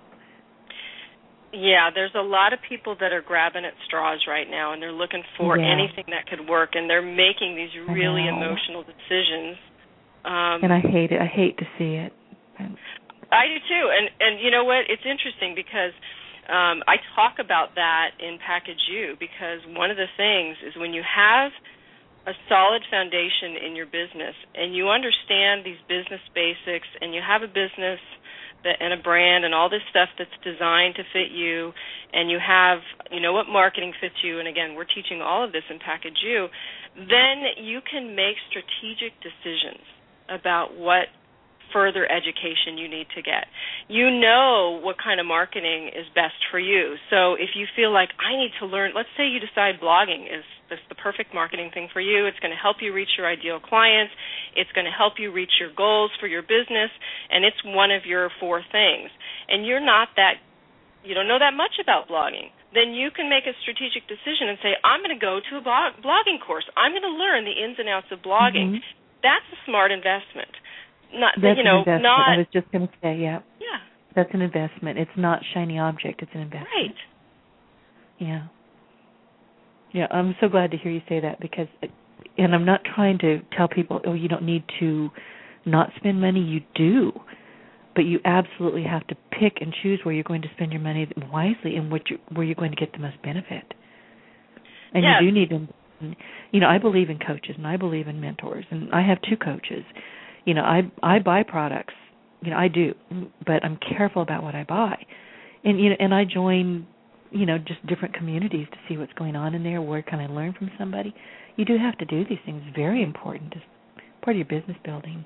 Yeah, there's a lot of people that are grabbing at straws right now, and they're looking for yeah. anything that could work, and they're making these really emotional decisions. Um, and I hate it. I hate to see it. I do too. And, and you know what? It's interesting because um, I talk about that in Package You, because one of the things is when you have a solid foundation in your business and you understand these business basics and you have a business that, and a brand and all this stuff that's designed to fit you, and you have, you know what marketing fits you, and again, we're teaching all of this in Package You, then you can make strategic decisions about what further education you need to get. You know what kind of marketing is best for you. So if you feel like I need to learn, let's say you decide blogging is this the perfect marketing thing for you. It's going to help you reach your ideal clients. It's going to help you reach your goals for your business, and it's one of your four things. And you're not that, you don't know that much about blogging. Then you can make a strategic decision and say, I'm going to go to a blog, blogging course. I'm going to learn the ins and outs of blogging. Mm-hmm. That's a smart investment. Not, That's you know, an investment. not. I was just going to say, yeah. Yeah. That's an investment. It's not shiny object. It's an investment. Right. Yeah. Yeah, I'm so glad to hear you say that, because, and I'm not trying to tell people, oh, you don't need to not spend money. You do. But you absolutely have to pick and choose where you're going to spend your money wisely and what you, where you're going to get the most benefit. And yes. you do need to. You know, I believe in coaches and I believe in mentors, and I have two coaches. You know, I I buy products you know, I do, but I'm careful about what I buy. And you know, and I join, you know, just different communities to see what's going on in there. Where can I learn from somebody? You do have to do these things. Very important. It's part of your business building.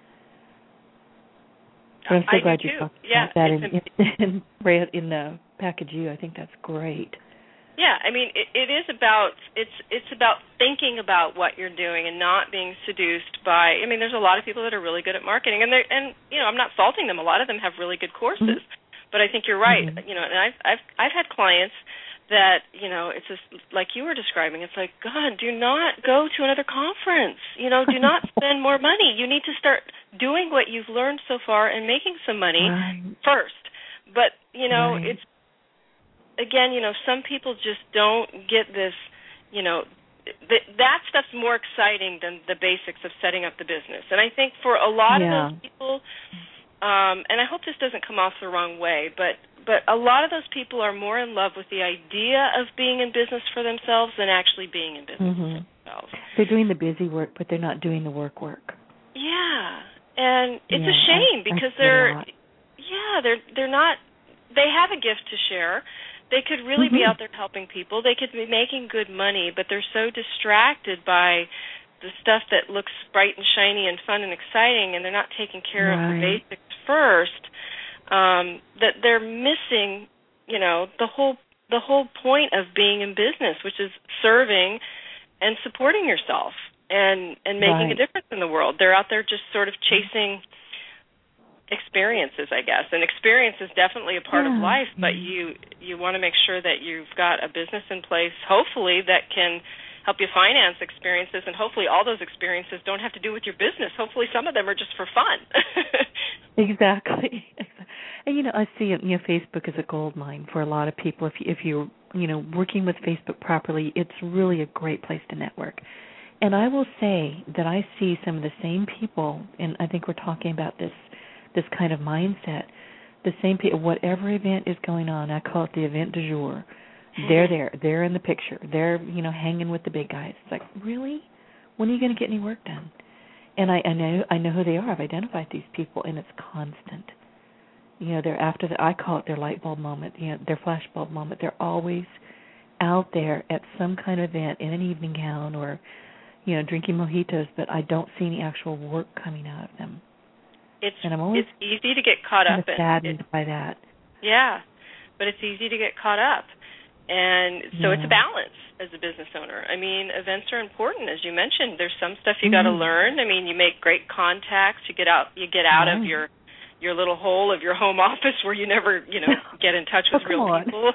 But I'm so I glad do you too. talked yeah, about that in, in, in, in the Package U. I think that's great. Yeah, I mean, it, it is about it's it's about thinking about what you're doing and not being seduced by. I mean, there's a lot of people that are really good at marketing, and they and you know, I'm not faulting them. A lot of them have really good courses, mm-hmm. but I think you're right. Mm-hmm. You know, and I've I've I've had clients that you know, it's just like you were describing. It's like, God, do not go to another conference. You know, do not spend more money. You need to start doing what you've learned so far and making some money right. first. But you know, right. it's. Again, you know, some people just don't get this, you know, th- that stuff's more exciting than the basics of setting up the business. And I think for a lot yeah. of those people, um, and I hope this doesn't come off the wrong way, but, but a lot of those people are more in love with the idea of being in business for themselves than actually being in business mm-hmm. for themselves. They're doing the busy work, but they're not doing the work work. Yeah, and it's yeah, a shame I, because I they're, yeah, they're they're not, they have a gift to share. They could really mm-hmm. be out there helping people. They could be making good money, but they're so distracted by the stuff that looks bright and shiny and fun and exciting, and they're not taking care right. of the basics first, um, that they're missing, you know, the whole the whole point of being in business, which is serving and supporting yourself and, and making right. a difference in the world. They're out there just sort of chasing experiences, I guess, and experience is definitely a part yeah. of life, but you you want to make sure that you've got a business in place, hopefully, that can help you finance experiences, and hopefully all those experiences don't have to do with your business. Hopefully some of them are just for fun. Exactly. And, you know, I see it, you know, Facebook is a gold mine for a lot of people. If, you, if you're, you know, working with Facebook properly, it's really a great place to network. And I will say that I see some of the same people, and I think we're talking about this this kind of mindset, the same people, whatever event is going on, I call it the event du jour, they're there, they're in the picture, they're, you know, hanging with the big guys. It's like, really? When are you going to get any work done? And I, I know I know who they are. I've identified these people, and it's constant. You know, they're after the, I call it their light bulb moment, you know, their flash bulb moment. They're always out there at some kind of event in an evening gown or, you know, drinking mojitos, but I don't see any actual work coming out of them. It's and I'm always it's easy to get caught up in. saddened it, by that. Yeah, but it's easy to get caught up. And so yeah. it's a balance as a business owner. I mean, events are important, as you mentioned. There's some stuff you mm-hmm. got to learn. I mean, you make great contacts. You get out you get out right. of your your little hole of your home office where you never, you know, get in touch with oh, real on. people.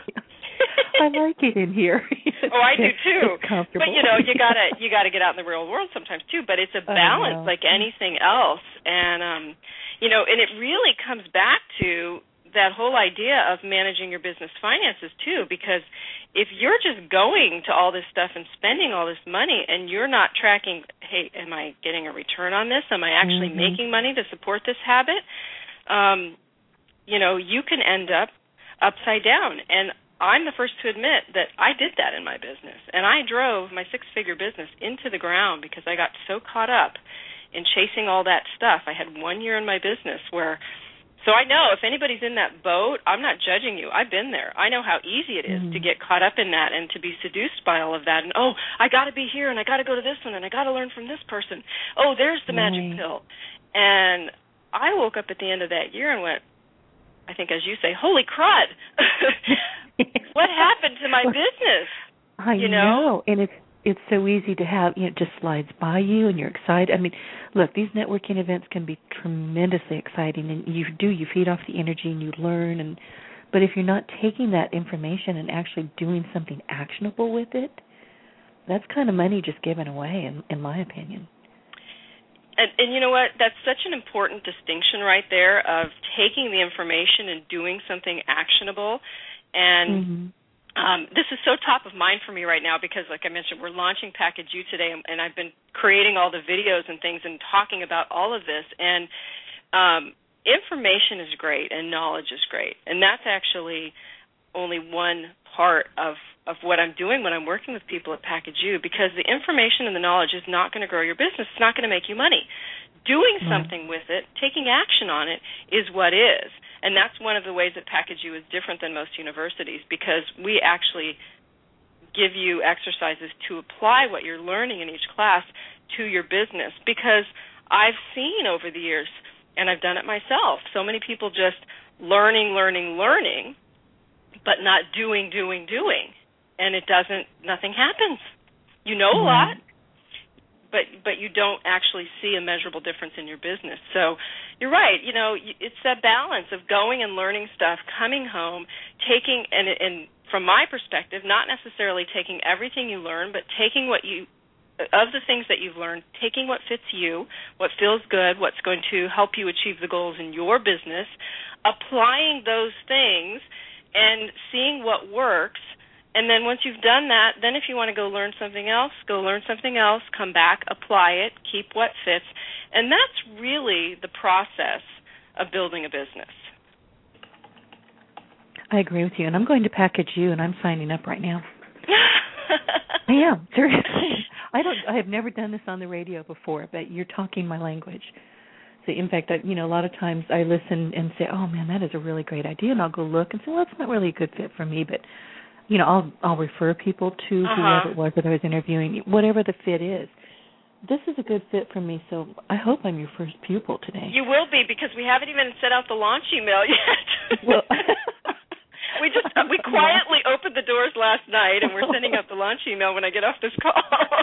I like it in here. Oh, I do too. It's comfortable. But you know, you gotta you gotta get out in the real world sometimes too. But it's a balance, like anything else. And um, you know, and it really comes back to that whole idea of managing your business finances too. Because if you're just going to all this stuff and spending all this money, and you're not tracking, hey, am I getting a return on this? Am I actually mm-hmm. making money to support this habit? Um, you know, you can end up upside down. And I'm the first to admit that I did that in my business. And I drove my six-figure business into the ground because I got so caught up in chasing all that stuff. I had one year in my business where, so I know if anybody's in that boat, I'm not judging you. I've been there. I know how easy it is mm-hmm. to get caught up in that and to be seduced by all of that. And, oh, I got to be here, and I got to go to this one, and I got to learn from this person. Oh, there's the right. magic pill. And I woke up at the end of that year and went, I think as you say, holy crud. What happened to my business? I you know? know, and it's it's so easy to have, you know, it just slides by you and you're excited. I mean, look, these networking events can be tremendously exciting, and you do, you feed off the energy and you learn, and but if you're not taking that information and actually doing something actionable with it, that's kind of money just given away, in, in my opinion. And, and you know what? That's such an important distinction right there of taking the information and doing something actionable. And mm-hmm. um, this is so top of mind for me right now because, like I mentioned, we're launching Package U today, and, and I've been creating all the videos and things and talking about all of this. And um, information is great and knowledge is great. And that's actually only one part of, of what I'm doing when I'm working with people at Package You, because the information and the knowledge is not going to grow your business. It's not going to make you money. Doing mm-hmm. something with it, taking action on it, is what is. And that's one of the ways that Package You is different than most universities, because we actually give you exercises to apply what you're learning in each class to your business. Because I've seen over the years, and I've done it myself, so many people just learning, learning, learning, but not doing, doing, doing. And it doesn't, nothing happens. You know a lot, but but you don't actually see a measurable difference in your business. So you're right. You know, it's that balance of going and learning stuff, coming home, taking, and, and from my perspective, not necessarily taking everything you learn, but taking what you, of the things that you've learned, taking what fits you, what feels good, what's going to help you achieve the goals in your business, applying those things and seeing what works. And then once you've done that, then if you want to go learn something else, go learn something else, come back, apply it, keep what fits. And that's really the process of building a business. I agree with you. And I'm going to Package You, and I'm signing up right now. I am, seriously. I don't. I have never done this on the radio before, but you're talking my language. So, in fact, I, you know, a lot of times I listen and say, "Oh man, that is a really great idea," and I'll go look and say, "Well, it's not really a good fit for me," but you know, I'll I'll refer people to uh-huh. whoever it was that I was interviewing, whatever the fit is. This is a good fit for me, so I hope I'm your first pupil today. You will be, because we haven't even sent out the launch email yet. Well, we just uh, we quietly opened the doors last night, and we're sending out the launch email when I get off this call.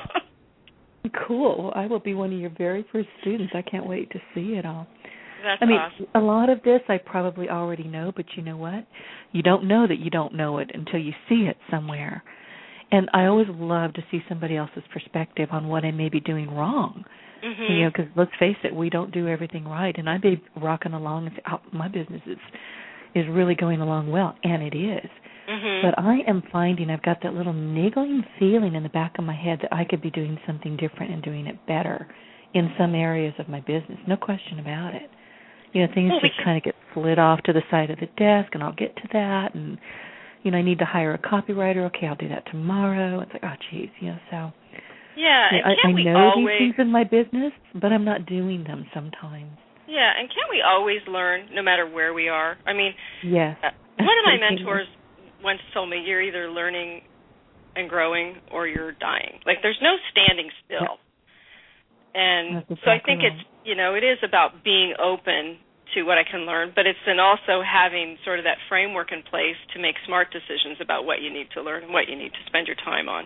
Cool. Well, I will be one of your very first students. I can't wait to see it all. That's I mean, awesome. A lot of this I probably already know, but you know what? You don't know that you don't know it until you see it somewhere. And I always love to see somebody else's perspective on what I may be doing wrong. Mm-hmm. You know, because let's face it, we don't do everything right. And I may be rocking along and say, oh, my business is, is really going along well, and it is. Mm-hmm. But I am finding I've got that little niggling feeling in the back of my head that I could be doing something different and doing it better in some areas of my business. No question about it. You know, things well, just can... kind of get slid off to the side of the desk, and I'll get to that. And, you know, I need to hire a copywriter. Okay, I'll do that tomorrow. It's like, oh, geez, you know, so. Yeah, you know, and can't I, I we know always... these things in my business, but I'm not doing them sometimes. Yeah, and can't we always learn no matter where we are? I mean, yes. Uh, one of my mentors once told me, you're either learning and growing or you're dying. Like, there's no standing still. Yeah. And exactly so I think right. it's, you know, it is about being open to what I can learn, but it's then also having sort of that framework in place to make smart decisions about what you need to learn and what you need to spend your time on.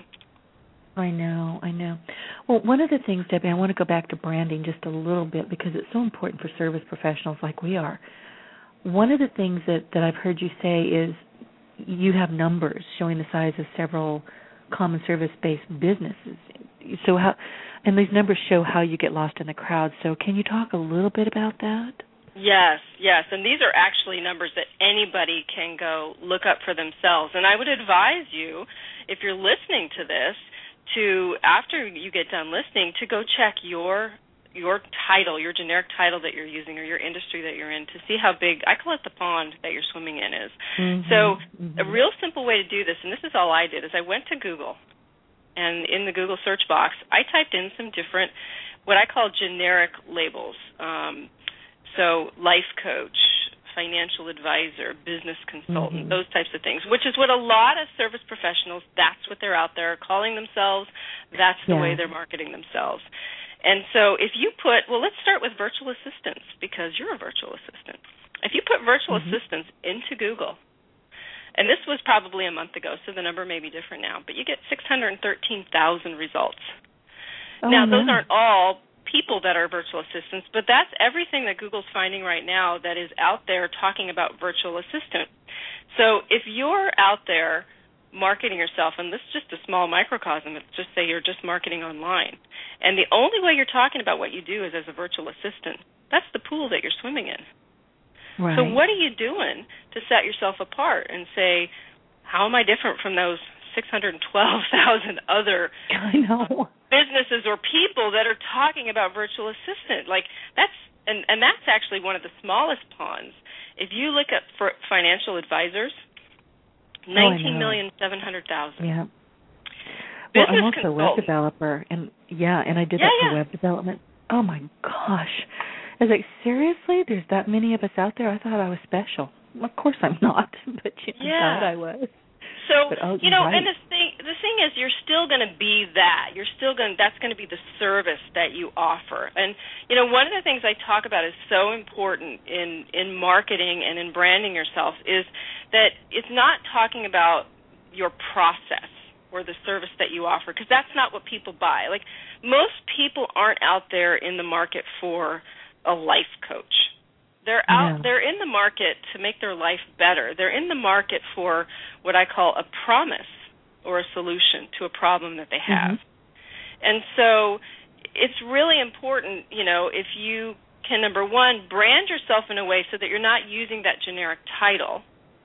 I know, I know. Well, one of the things, Debbie, I want to go back to branding just a little bit because it's so important for service professionals like we are. One of the things that, that I've heard you say is you have numbers showing the size of several common service-based businesses. So how, and these numbers show how you get lost in the crowd. So can you talk a little bit about that? Yes, yes, and these are actually numbers that anybody can go look up for themselves. And I would advise you, if you're listening to this, to, after you get done listening, to go check your your title, your generic title that you're using or your industry that you're in to see how big, I call it the pond that you're swimming in is. Mm-hmm, so mm-hmm. a real simple way to do this, and this is all I did, is I went to Google, and in the Google search box, I typed in some different, what I call generic labels. Um, so life coach, financial advisor, business consultant, mm-hmm. those types of things, which is what a lot of service professionals, that's what they're out there calling themselves. That's the yeah. way they're marketing themselves. And so if you put, well, let's start with virtual assistants because you're a virtual assistant. If you put virtual mm-hmm. assistants into Google, and this was probably a month ago, so the number may be different now, but you get six hundred thirteen thousand results. Oh, now, no. those aren't all people that are virtual assistants, but that's everything that Google's finding right now that is out there talking about virtual assistant. So if you're out there marketing yourself, and this is just a small microcosm, it's just say you're just marketing online, and the only way you're talking about what you do is as a virtual assistant, that's the pool that you're swimming in. Right. So what are you doing to set yourself apart and say, how am I different from those six hundred twelve thousand other I know. businesses or people that are talking about virtual assistant? Like that's and, and that's actually one of the smallest ponds. If you look at for financial advisors, nineteen million seven hundred thousand. Yeah. Well, Business I'm also a web consultant. developer, and yeah, and I did Yeah, that for yeah. web development. Oh my gosh. I was like, seriously? There's that many of us out there? I thought I was special. Of course I'm not, but you know, Yeah. I thought I was. So, but, oh, you know, right. and the thing the thing is you're still going to be that. You're still going that's going to be the service that you offer. And you know, one of the things I talk about is so important in in marketing and in branding yourself is that it's not talking about your process or the service that you offer, because that's not what people buy. Like, most people aren't out there in the market for a life coach. They're out. No. They're in the market to make their life better. They're in the market for what I call a promise or a solution to a problem that they have. Mm-hmm. And so it's really important, you know, if you can, number one, brand yourself in a way so that you're not using that generic title.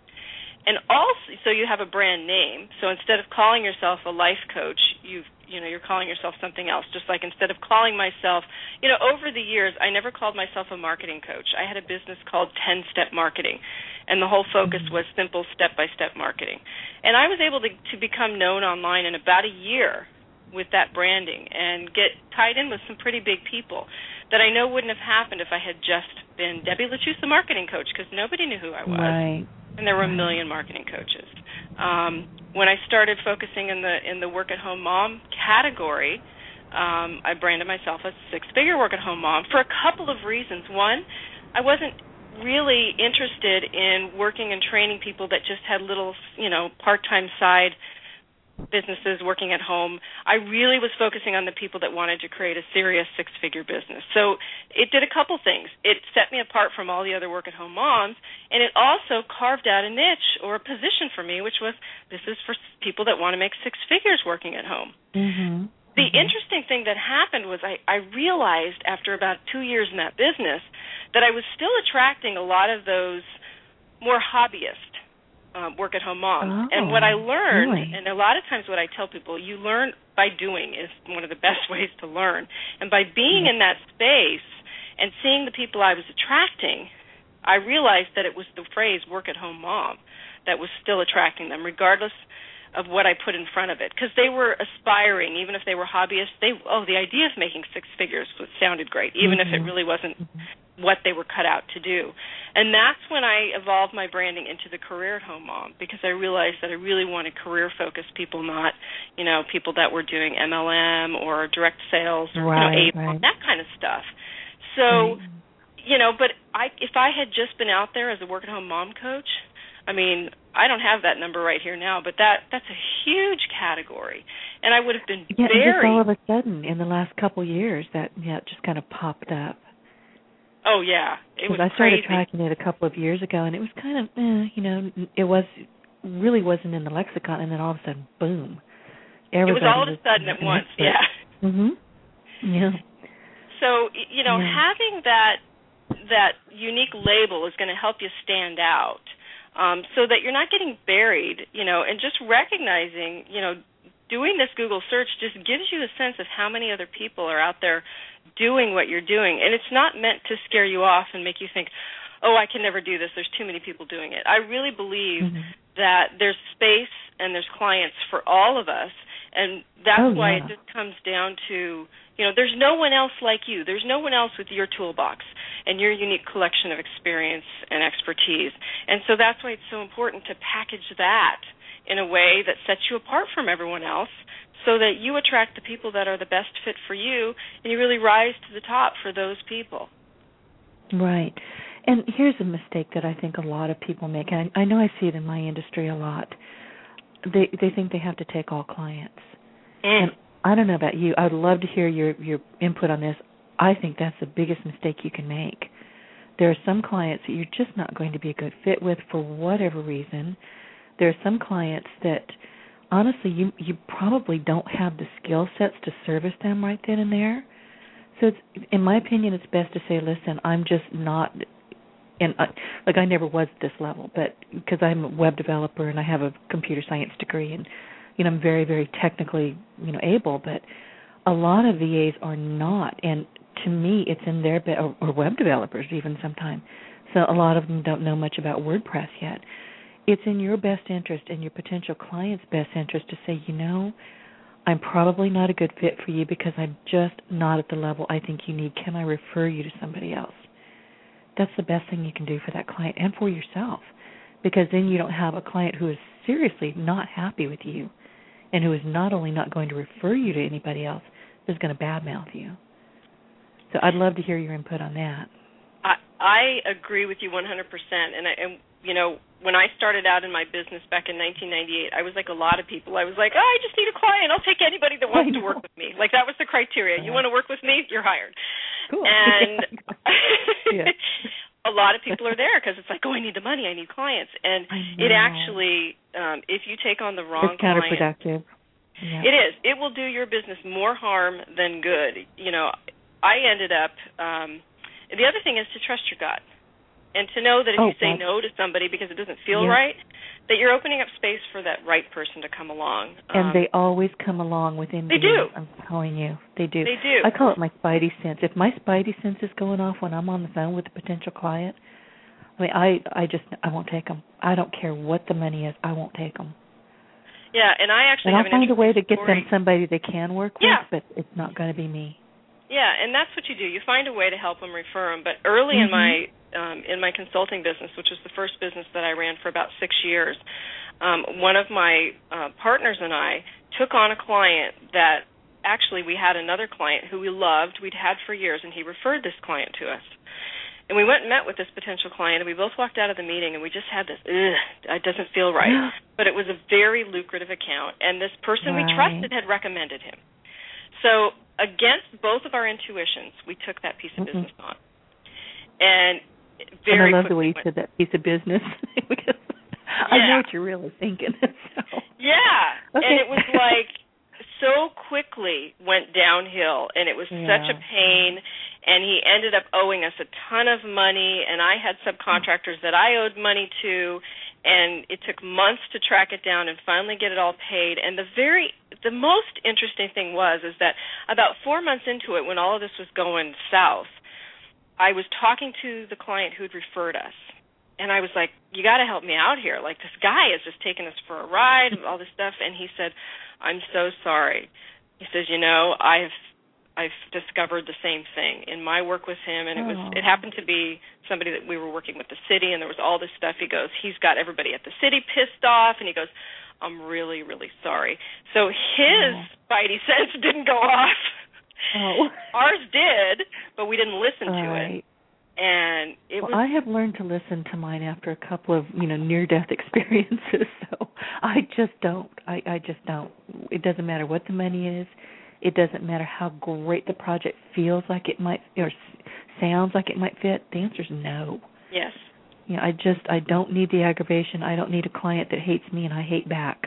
And also, so you have a brand name. So instead of calling yourself a life coach, you've, you know, you're calling yourself something else. Just like instead of calling myself, you know, over the years, I never called myself a marketing coach. I had a business called ten-Step Marketing, and the whole focus was simple step-by-step marketing. And I was able to, to become known online in about a year with that branding and get tied in with some pretty big people that I know wouldn't have happened if I had just been Debbie LaChuse, the marketing coach, because nobody knew who I was. Right. And there were a million marketing coaches. Um, when I started focusing in the in the work-at-home mom category, um, I branded myself as a six-figure work-at-home mom for a couple of reasons. One, I wasn't really interested in working and training people that just had little, you know, part-time side businesses working at home. I really was focusing on the people that wanted to create a serious six-figure business. So it did a couple things. It set me apart from all the other work-at-home moms, and it also carved out a niche or a position for me, which was this is for people that want to make six figures working at home. Mm-hmm. The mm-hmm. interesting thing that happened was I, I realized after about two years in that business that I was still attracting a lot of those more hobbyists Um, work-at-home moms. Oh, and what I learned, really? and a lot of times what I tell people, you learn by doing is one of the best ways to learn. And by being mm-hmm. in that space and seeing the people I was attracting, I realized that it was the phrase work-at-home mom that was still attracting them, regardless of what I put in front of it. Because they were aspiring, even if they were hobbyists, they oh, the idea of making six figures was, sounded great, even mm-hmm. if it really wasn't mm-hmm. what they were cut out to do. And that's when I evolved my branding into the career-at-home mom, because I realized that I really wanted career-focused people, not, you know, people that were doing M L M or direct sales or, right, you know, A- right. that kind of stuff. So, right. you know, but I, if I had just been out there as a work-at-home mom coach, I mean, I don't have that number right here now, but that that's a huge category. And I would have been yeah, very... Yeah, just all of a sudden, in the last couple of years, that yeah, it just kind of popped up. Oh, yeah. It was I started crazy. tracking it a couple of years ago, and it was kind of, eh, you know, it was really wasn't in the lexicon, and then all of a sudden, boom. It Everybody was all of a sudden at once, expert. yeah. Mm-hmm. Yeah. So, you know, yeah. having that that unique label is going to help you stand out, um, so that you're not getting buried, you know, and just recognizing, you know, doing this Google search just gives you a sense of how many other people are out there doing what you're doing. And it's not meant to scare you off and make you think, oh, I can never do this, there's too many people doing it. I really believe mm-hmm. that there's space and there's clients for all of us, and that's oh, why yeah. it just comes down to, you know, there's no one else like you. There's no one else with your toolbox and your unique collection of experience and expertise. And so that's why it's so important to package that in a way that sets you apart from everyone else, so that you attract the people that are the best fit for you, and you really rise to the top for those people. Right. And here's a mistake that I think a lot of people make, and I, I know I see it in my industry a lot. They they think they have to take all clients. Mm. And I don't know about you. I would love to hear your, your input on this. I think that's the biggest mistake you can make. There are some clients that you're just not going to be a good fit with for whatever reason. There are some clients that, honestly, you you probably don't have the skill sets to service them right then and there. So, it's, in my opinion, it's best to say, listen, I'm just not, and I, like I never was at this level, but because I'm a web developer and I have a computer science degree, and you know I'm very, very technically, you know, able, but a lot of V As are not, and to me, it's in their or, or web developers even sometimes. So a lot of them don't know much about WordPress yet. it's in your best interest and your potential client's best interest to say, you know, I'm probably not a good fit for you because I'm just not at the level I think you need. Can I refer you to somebody else? That's the best thing you can do for that client and for yourself, because then you don't have a client who is seriously not happy with you and who is not only not going to refer you to anybody else, but is going to badmouth you. So I'd love to hear your input on that. I, I agree with you one hundred percent. And, I, and, you know, when I started out in my business back in nineteen ninety-eight, I was like a lot of people. I was like, oh, I just need a client. I'll take anybody that wants to work with me. Like, that was the criteria. You want to work with me? You're hired. Cool. And yeah. a lot of people are there because it's like, oh, I need the money. I need clients. And it actually, um, if you take on the wrong it's counterproductive. client, yeah. It is. It will do your business more harm than good. You know, I ended up, um, the other thing is to trust your gut and to know that if oh, you say God. no to somebody because it doesn't feel yeah. right, that you're opening up space for that right person to come along. And um, they always come along within They days, do. I'm telling you. They do. They do. I call it my spidey sense. If my spidey sense is going off when I'm on the phone with a potential client, I mean, I, I just, I won't take them. I don't care what the money is. I won't take them. Yeah, and I actually and have I'll an find a way to get story. them somebody they can work yeah. with, but it's not going to be me. Yeah, and that's what you do. You find a way to help them, refer them. But early mm-hmm. in my um, in my consulting business, which was the first business that I ran for about six years, um, one of my uh, partners and I took on a client that actually we had another client who we loved, we'd had for years, and he referred this client to us. And we went and met with this potential client, and we both walked out of the meeting, and we just had this, ugh, it doesn't feel right. But it was a very lucrative account, and this person right. we trusted had recommended him. So against both of our intuitions, we took that piece of mm-hmm. business on. And very and I love the way you went, said that piece of business. because yeah. I know what you're really thinking. So. Yeah, okay. and it was like so quickly went downhill, and it was yeah. such a pain, and he ended up owing us a ton of money, and I had subcontractors that I owed money to, and it took months to track it down and finally get it all paid. And the very, the most interesting thing was is that about four months into it, when all of this was going south, I was talking to the client who had referred us, and I was like, you got to help me out here. Like, this guy is just taking us for a ride, all this stuff. And he said, I'm so sorry. He says, you know, I've I've discovered the same thing in my work with him, and it was oh. it happened to be somebody that we were working with the city, and there was all this stuff. He goes, he's got everybody at the city pissed off, and he goes, I'm really, really sorry. So his oh. spidey sense didn't go off. Oh. Ours did, but we didn't listen to right. it. And it well, was. I have learned to listen to mine after a couple of, you know, near-death experiences. So I just don't. I, I just don't. It doesn't matter what the money is. It doesn't matter how great the project feels like it might or sounds like it might fit. The answer is no. Yes. You know, I just I don't need the aggravation. I don't need a client that hates me and I hate back.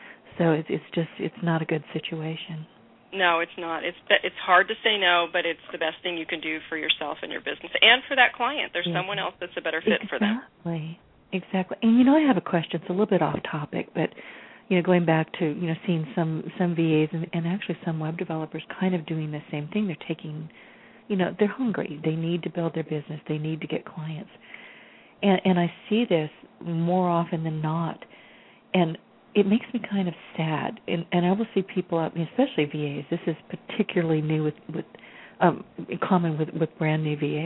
So it's it's just it's not a good situation. No, it's not. It's it's hard to say no, but it's the best thing you can do for yourself and your business and for that client. There's yeah. someone else that's a better fit exactly. for them. Exactly. Exactly. And you know, I have a question. It's a little bit off topic, but you know, going back to you know seeing some some V As and, and actually some web developers kind of doing the same thing. They're taking, you know, they're hungry. They need to build their business. They need to get clients. And and I see this more often than not, and it makes me kind of sad, and, and I will see people out, especially V As. This is particularly new with, with um, common with, with brand new V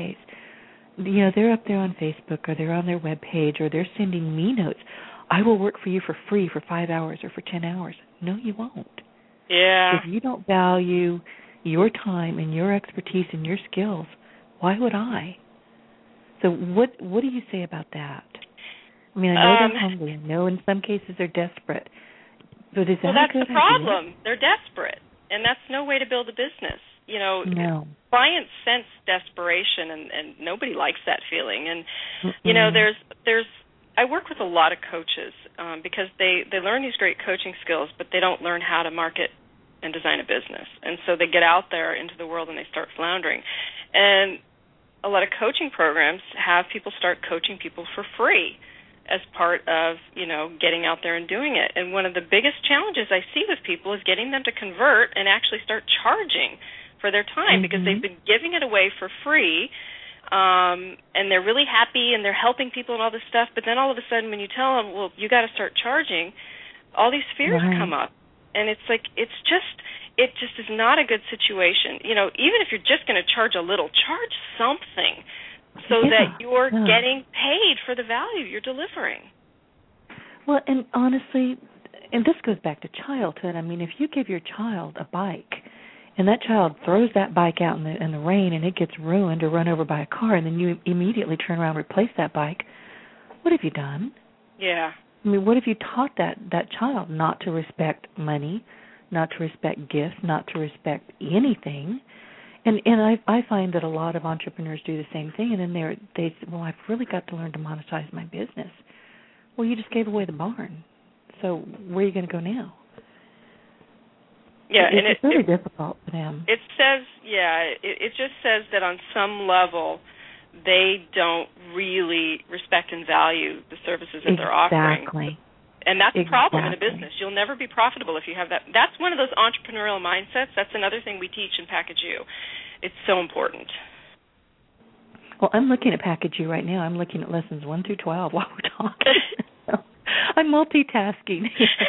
As. You know, they're up there on Facebook, or they're on their web page, or they're sending me notes. I will work for you for free for five hours or for ten hours. No, you won't. Yeah. If you don't value your time and your expertise and your skills, why would I? So what what do you say about that? I mean, I know um, they're hungry. I know in some cases they're desperate. But is that well, that's a good the problem. idea? They're desperate, and that's no way to build a business. You know, no. clients sense desperation, and, and nobody likes that feeling. And Mm-mm. you know, there's there's I work with a lot of coaches um, because they they learn these great coaching skills, but they don't learn how to market and design a business. And so they get out there into the world and they start floundering. And a lot of coaching programs have people start coaching people for free as part of, you know, getting out there and doing it. And one of the biggest challenges I see with people is getting them to convert and actually start charging for their time, mm-hmm. because they've been giving it away for free, um, and they're really happy and they're helping people and all this stuff, but then all of a sudden when you tell them, well, you got to start charging, all these fears right. come up. And it's like, it's just, it just is not a good situation. You know, even if you're just going to charge a little, charge something so yeah, that you're yeah. getting paid for the value you're delivering. Well, and honestly, and this goes back to childhood. I mean, if you give your child a bike and that child throws that bike out in the, in the rain and it gets ruined or run over by a car, and then you immediately turn around and replace that bike, what have you done? Yeah. I mean, what if you taught that, that child not to respect money, not to respect gifts, not to respect anything? And and I I find that a lot of entrepreneurs do the same thing, and then they're they well, I've really got to learn to monetize my business. Well, you just gave away the barn, so where are you going to go now? Yeah, it, and it's it, really it, difficult for them. It says, yeah, it, it just says that on some level they don't really respect and value the services that exactly. they're offering. Exactly. And that's exactly. a problem in a business. You'll never be profitable if you have that. That's one of those entrepreneurial mindsets. That's another thing we teach in Package U. It's so important. Well, I'm looking at Package U right now. I'm looking at lessons one through twelve while we're talking. So I'm multitasking.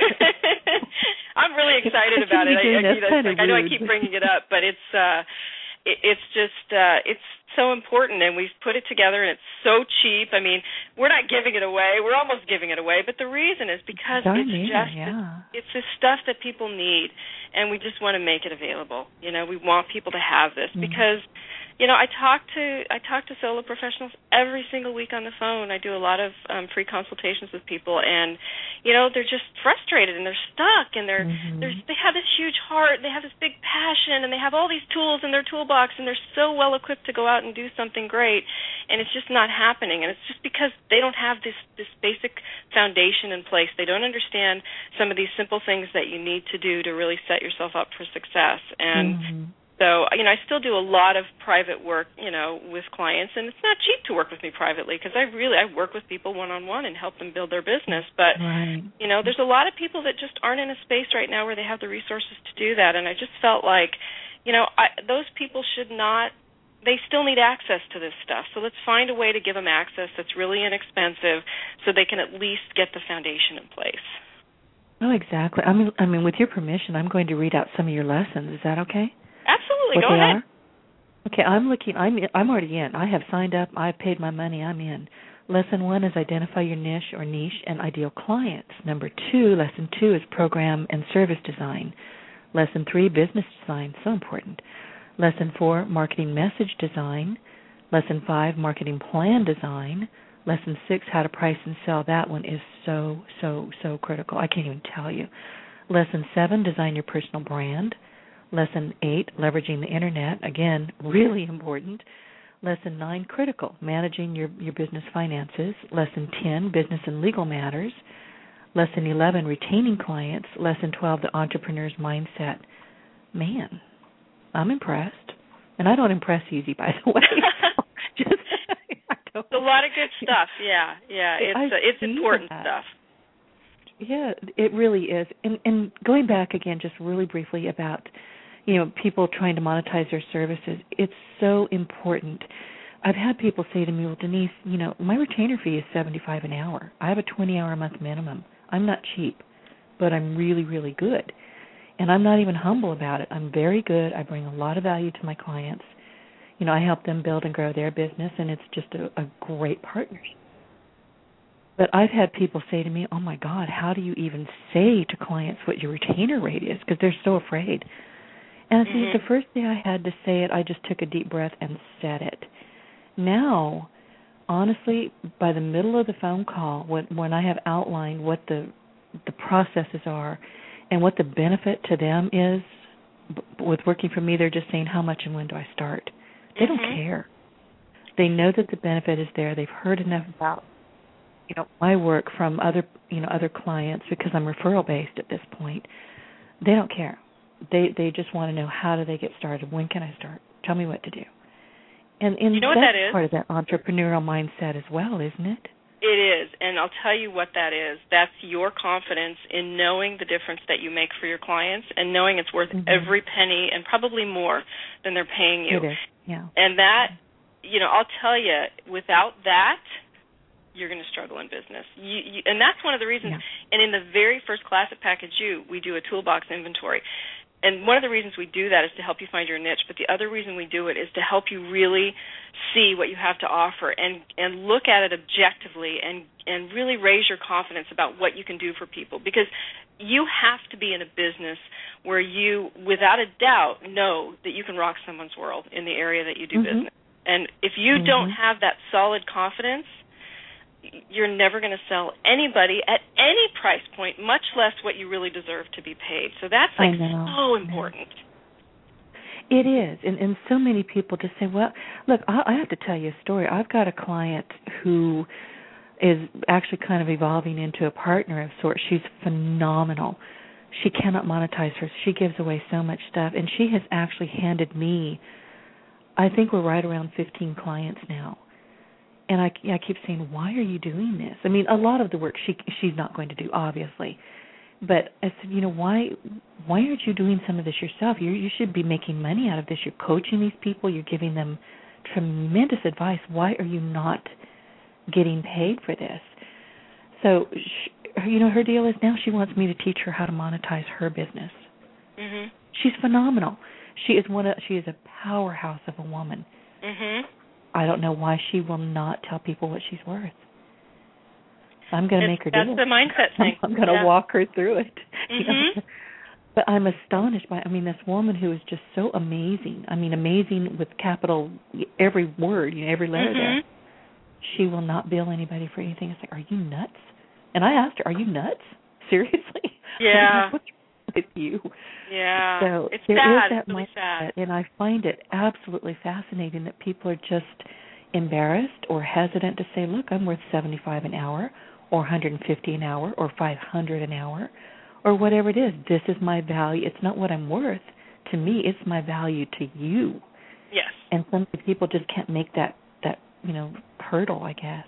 I'm really excited about it. I, I, you know, like, I know I keep bringing it up, but it's uh, it, it's just uh, it's so important, and we've put it together, and it's so cheap. I mean, we're not giving it away. We're almost giving it away, but the reason is because Darn it's near, just yeah. it's the stuff that people need, and we just want to make it available. You know, we want people to have this mm-hmm. because, you know, I talk to I talk to solo professionals every single week on the phone. I do a lot of um, free consultations with people, and you know, they're just frustrated and they're stuck, and they're mm-hmm. they're they have this huge heart, they have this big passion, and they have all these tools in their toolbox, and they're so well equipped to go out and do something great, and it's just not happening. And it's just because they don't have this this basic foundation in place. They don't understand some of these simple things that you need to do to really set yourself up for success. And mm-hmm. So, you know, I still do a lot of private work, you know, with clients, and it's not cheap to work with me privately because I really, I work with people one-on-one and help them build their business. But, right. you know, there's a lot of people that just aren't in a space right now where they have the resources to do that, and I just felt like, you know, I, those people should not, they still need access to this stuff. So let's find a way to give them access that's really inexpensive so they can at least get the foundation in place. Oh, exactly. I mean, I mean, with your permission, I'm going to read out some of your lessons. Is that okay? Absolutely. What Go they ahead. Are? Okay, I'm looking. I'm I'm already in. I have signed up. I've paid my money. I'm in. Lesson one is identify your niche or niche and ideal clients. Number two, lesson two is program and service design. Lesson three, business design, so important. Lesson four, marketing message design. Lesson five, marketing plan design. Lesson six, how to price and sell. That one is so, so, so critical. I can't even tell you. Lesson seven, design your personal brand. Lesson eight, leveraging the internet. Again, really important. Lesson nine, critical, managing your, your business finances. Lesson ten, business and legal matters. Lesson eleven, retaining clients. Lesson twelve, the entrepreneur's mindset. Man, I'm impressed. And I don't impress easy, by the way. So just, I don't, it's a lot of good stuff, yeah. Yeah, it's uh, it's important that. stuff. Yeah, it really is. And, and going back again, just really briefly about, you know, people trying to monetize their services, it's so important. I've had people say to me, well, Denise, you know, my retainer fee is seventy-five dollars an hour. I have a twenty-hour a month minimum. I'm not cheap, but I'm really, really good. And I'm not even humble about it. I'm very good. I bring a lot of value to my clients. You know, I help them build and grow their business, and it's just a, a great partnership. But I've had people say to me, oh, my God, how do you even say to clients what your retainer rate is? Because they're so afraid. And I said, mm-hmm. the first day I had to say it, I just took a deep breath and said it. Now, honestly, by the middle of the phone call, when, when I have outlined what the the processes are and what the benefit to them is b- with working for me, they're just saying, how much and when do I start? They mm-hmm. don't care. They know that the benefit is there. They've heard enough about, you know, my work from other, you know, other clients because I'm referral based at this point. They don't care. They they just want to know, how do they get started? When can I start? Tell me what to do. And, and you know that's what that is? part of that entrepreneurial mindset as well, isn't it? It is, and I'll tell you what that is. That's your confidence in knowing the difference that you make for your clients and knowing it's worth mm-hmm. every penny and probably more than they're paying you. It is, yeah. And that you know, I'll tell you, without that, you're going to struggle in business. You, you, and that's one of the reasons, yeah. And in the very first class at Package U, we do a toolbox inventory. And one of the reasons we do that is to help you find your niche, but the other reason we do it is to help you really see what you have to offer and, and look at it objectively and, and really raise your confidence about what you can do for people. Because you have to be in a business where you, without a doubt, know that you can rock someone's world in the area that you do mm-hmm. business. And if you mm-hmm. don't have that solid confidence, you're never going to sell anybody at any price point, much less what you really deserve to be paid. So that's like so important. It is, and, and so many people just say, well, look, I, I have to tell you a story. I've got a client who is actually kind of evolving into a partner of sorts. She's phenomenal. She cannot monetize her. She gives away so much stuff, and she has actually handed me, I think we're right around fifteen clients now. And I, I keep saying, why are you doing this? I mean, a lot of the work she she's not going to do, obviously. But I said, you know, why why aren't you doing some of this yourself? You you should be making money out of this. You're coaching these people. You're giving them tremendous advice. Why are you not getting paid for this? So, she, you know, her deal is now she wants me to teach her how to monetize her business. Mm-hmm. She's phenomenal. She is one of, she is a powerhouse of a woman. Mm-hmm. I don't know why she will not tell people what she's worth. I'm going to make her do it. That's the mindset thing. I'm, I'm going to yeah. walk her through it. Mm-hmm. You know? But I'm astonished by, I mean, this woman who is just so amazing. I mean, amazing with capital, every word, you know, every letter mm-hmm. there. She will not bill anybody for anything. It's like, are you nuts? And I asked her, are you nuts? Seriously? Yeah. What's wrong with you? Yeah. So it's there sad. is that it's really mindset, sad. and I find it absolutely fascinating that people are just embarrassed or hesitant to say, look, I'm worth seventy-five an hour or one hundred fifty an hour or five hundred an hour or whatever it is. This is my value. It's not what I'm worth to me. It's my value to you. Yes. And some people just can't make that, that you know, hurdle, I guess.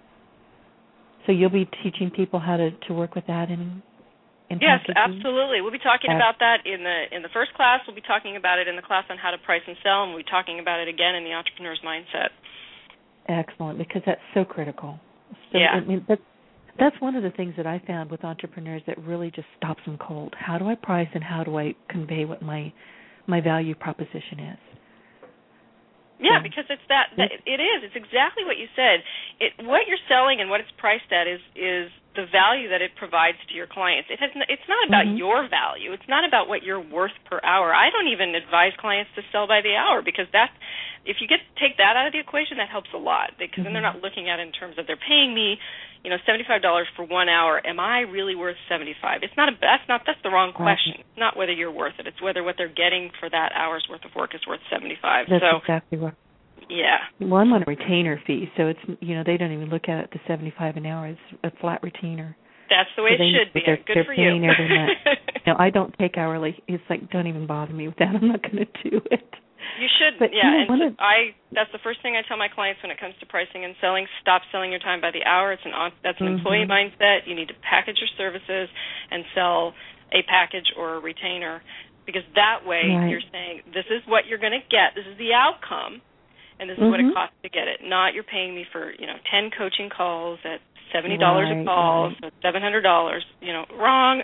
So you'll be teaching people how to, to work with that in in Yes, packaging? absolutely. We'll be talking uh, about that in the in the first class. We'll be talking about it in the class on how to price and sell, and we'll be talking about it again in the entrepreneur's mindset. Excellent, because that's so critical. So, yeah. I mean, that's, that's one of the things that I found with entrepreneurs that really just stops them cold. How do I price and how do I convey what my my value proposition is? Yeah, so, because it's that, that it is. It's exactly what you said. It what you're selling and what it's priced at is is the value that it provides to your clients. It has. It's not about mm-hmm. your value. It's not about what you're worth per hour. I don't even advise clients to sell by the hour because that, if you get take that out of the equation, that helps a lot because mm-hmm. then they're not looking at it in terms of they're paying me, you know, seventy-five dollars for one hour. Am I really worth seventy-five? It's not a. That's not. That's the wrong question. It's not whether you're worth it. It's whether what they're getting for that hour's worth of work is worth seventy-five. That's so, exactly right. Yeah. Well, I'm on a retainer fee, so it's, you know, they don't even look at it the seventy-five an hour as a flat retainer. That's the way so it they, should be. They're, Good they're for paying you. every month. No, I don't take hourly. It's like, don't even bother me with that. I'm not going to do it. You should, but, yeah. You know, and so of, I that's the first thing I tell my clients when it comes to pricing and selling. Stop selling your time by the hour. It's an that's an mm-hmm. employee mindset. You need to package your services and sell a package or a retainer because that way right. you're saying this is what you're going to get. This is the outcome. And this is mm-hmm. what it costs to get it. Not you're paying me for, you know, ten coaching calls at seventy dollars right, a call, right. so seven hundred dollars. You know, wrong.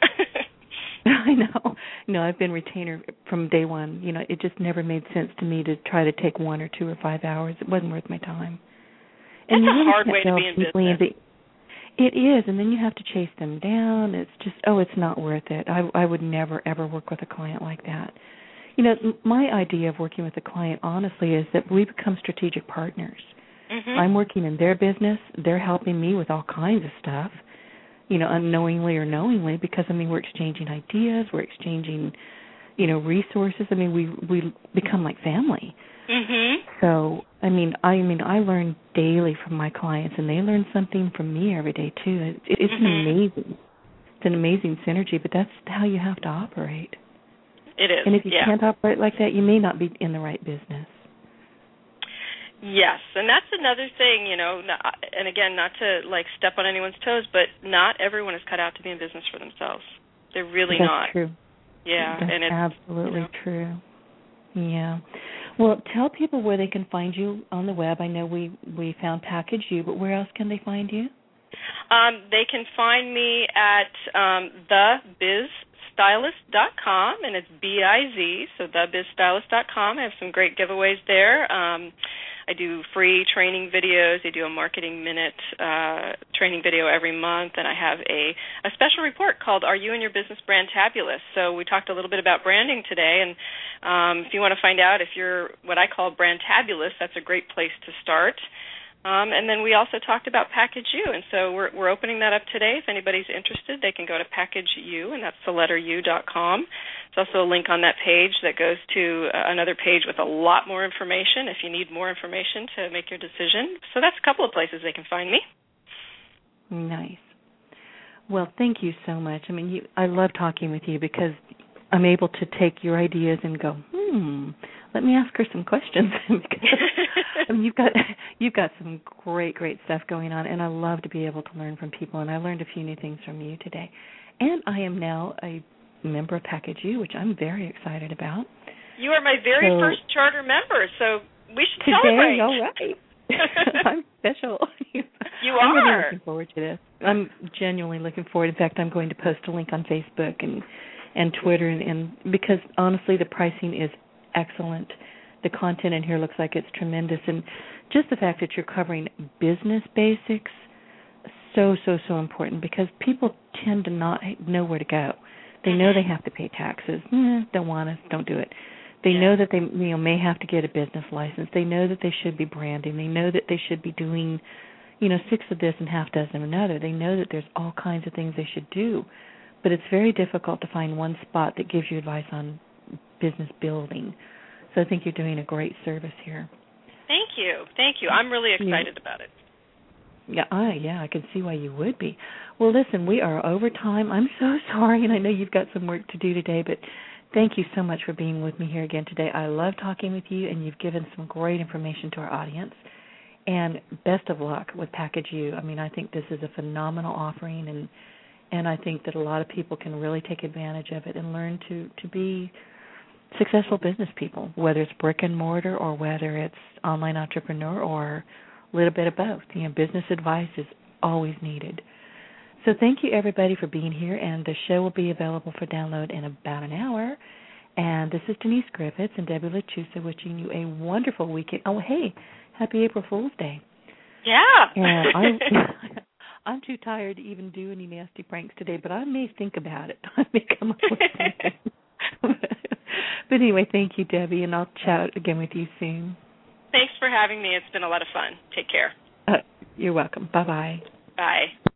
I know. No, I've been retainer from day one. You know, it just never made sense to me to try to take one or two or five hours. It wasn't worth my time. And it's a really hard way to be in business. The, it is, and then you have to chase them down. It's just, oh, it's not worth it. I, I would never, ever work with a client like that. You know, my idea of working with a client, honestly, is that we become strategic partners. Mm-hmm. I'm working in their business. They're helping me with all kinds of stuff, you know, unknowingly or knowingly, because, I mean, we're exchanging ideas. We're exchanging, you know, resources. I mean, we we become like family. Mm-hmm. So, I mean, I mean, I learn daily from my clients, and they learn something from me every day, too. It, it's mm-hmm. an amazing, it's an amazing synergy, but that's how you have to operate. It is, and if you yeah. can't operate like that, you may not be in the right business. Yes, and that's another thing, you know, not, and again, not to, like, step on anyone's toes, but not everyone is cut out to be in business for themselves. They're really that's not. True. Yeah. That's and it's absolutely you know. true. Yeah. Well, tell people where they can find you on the web. I know we, we found Package You, but where else can they find you? Um, they can find me at um, the biz stylist dot com, and it's B I Z, so the biz stylist dot com. I have some great giveaways there. Um, I do free training videos. I do a marketing minute uh, training video every month, and I have a, a special report called Are You and Your Business Brand Tabulous? So we talked a little bit about branding today, and um, if you want to find out if you're what I call brand tabulous, that's a great place to start. Um, and then we also talked about Package You, and so we're, we're opening that up today. If anybody's interested, they can go to Package You, and that's the letter U dot com. There's also a link on that page that goes to uh, another page with a lot more information if you need more information to make your decision. So that's a couple of places they can find me. Nice. Well, thank you so much. I mean, you, I love talking with you because I'm able to take your ideas and go, hmm, let me ask her some questions. Because I mean, you've got you've got some great, great stuff going on, and I love to be able to learn from people. And I learned a few new things from you today. And I am now a member of Package You, which I'm very excited about. You are my very so, first charter member, so we should today, celebrate. All right. I'm special. You I'm are. really looking forward to this. I'm genuinely looking forward. In fact, I'm going to post a link on Facebook and and Twitter, and, and because honestly, the pricing is excellent. The content in here looks like it's tremendous, and just the fact that you're covering business basics, so, so, so important, because people tend to not know where to go. They know they have to pay taxes. Eh, don't want to, don't do it. They yeah. know that they you know may have to get a business license. They know that they should be branding. They know that they should be doing, you know, six of this and half dozen of another. They know that there's all kinds of things they should do, but it's very difficult to find one spot that gives you advice on business building. So I think you're doing a great service here. Thank you. Thank you. I'm really excited yeah. about it. Yeah, I yeah, I can see why you would be. Well, listen, we are over time. I'm so sorry, and I know you've got some work to do today, but thank you so much for being with me here again today. I love talking with you, and you've given some great information to our audience. And best of luck with Package You. I mean, I think this is a phenomenal offering, and and I think that a lot of people can really take advantage of it and learn to, to be successful business people, whether it's brick and mortar or whether it's online entrepreneur or a little bit of both. You know, business advice is always needed. So thank you, everybody, for being here, and the show will be available for download in about an hour. And this is Denise Griffiths and Debbie LaChusa wishing you a wonderful weekend. Oh, hey, happy April Fool's Day. Yeah. And I, I'm too tired to even do any nasty pranks today, but I may think about it. I may come up with something. But anyway, thank you, Debbie, and I'll chat again with you soon. Thanks for having me. It's been a lot of fun. Take care. Uh, you're welcome. Bye-bye. Bye.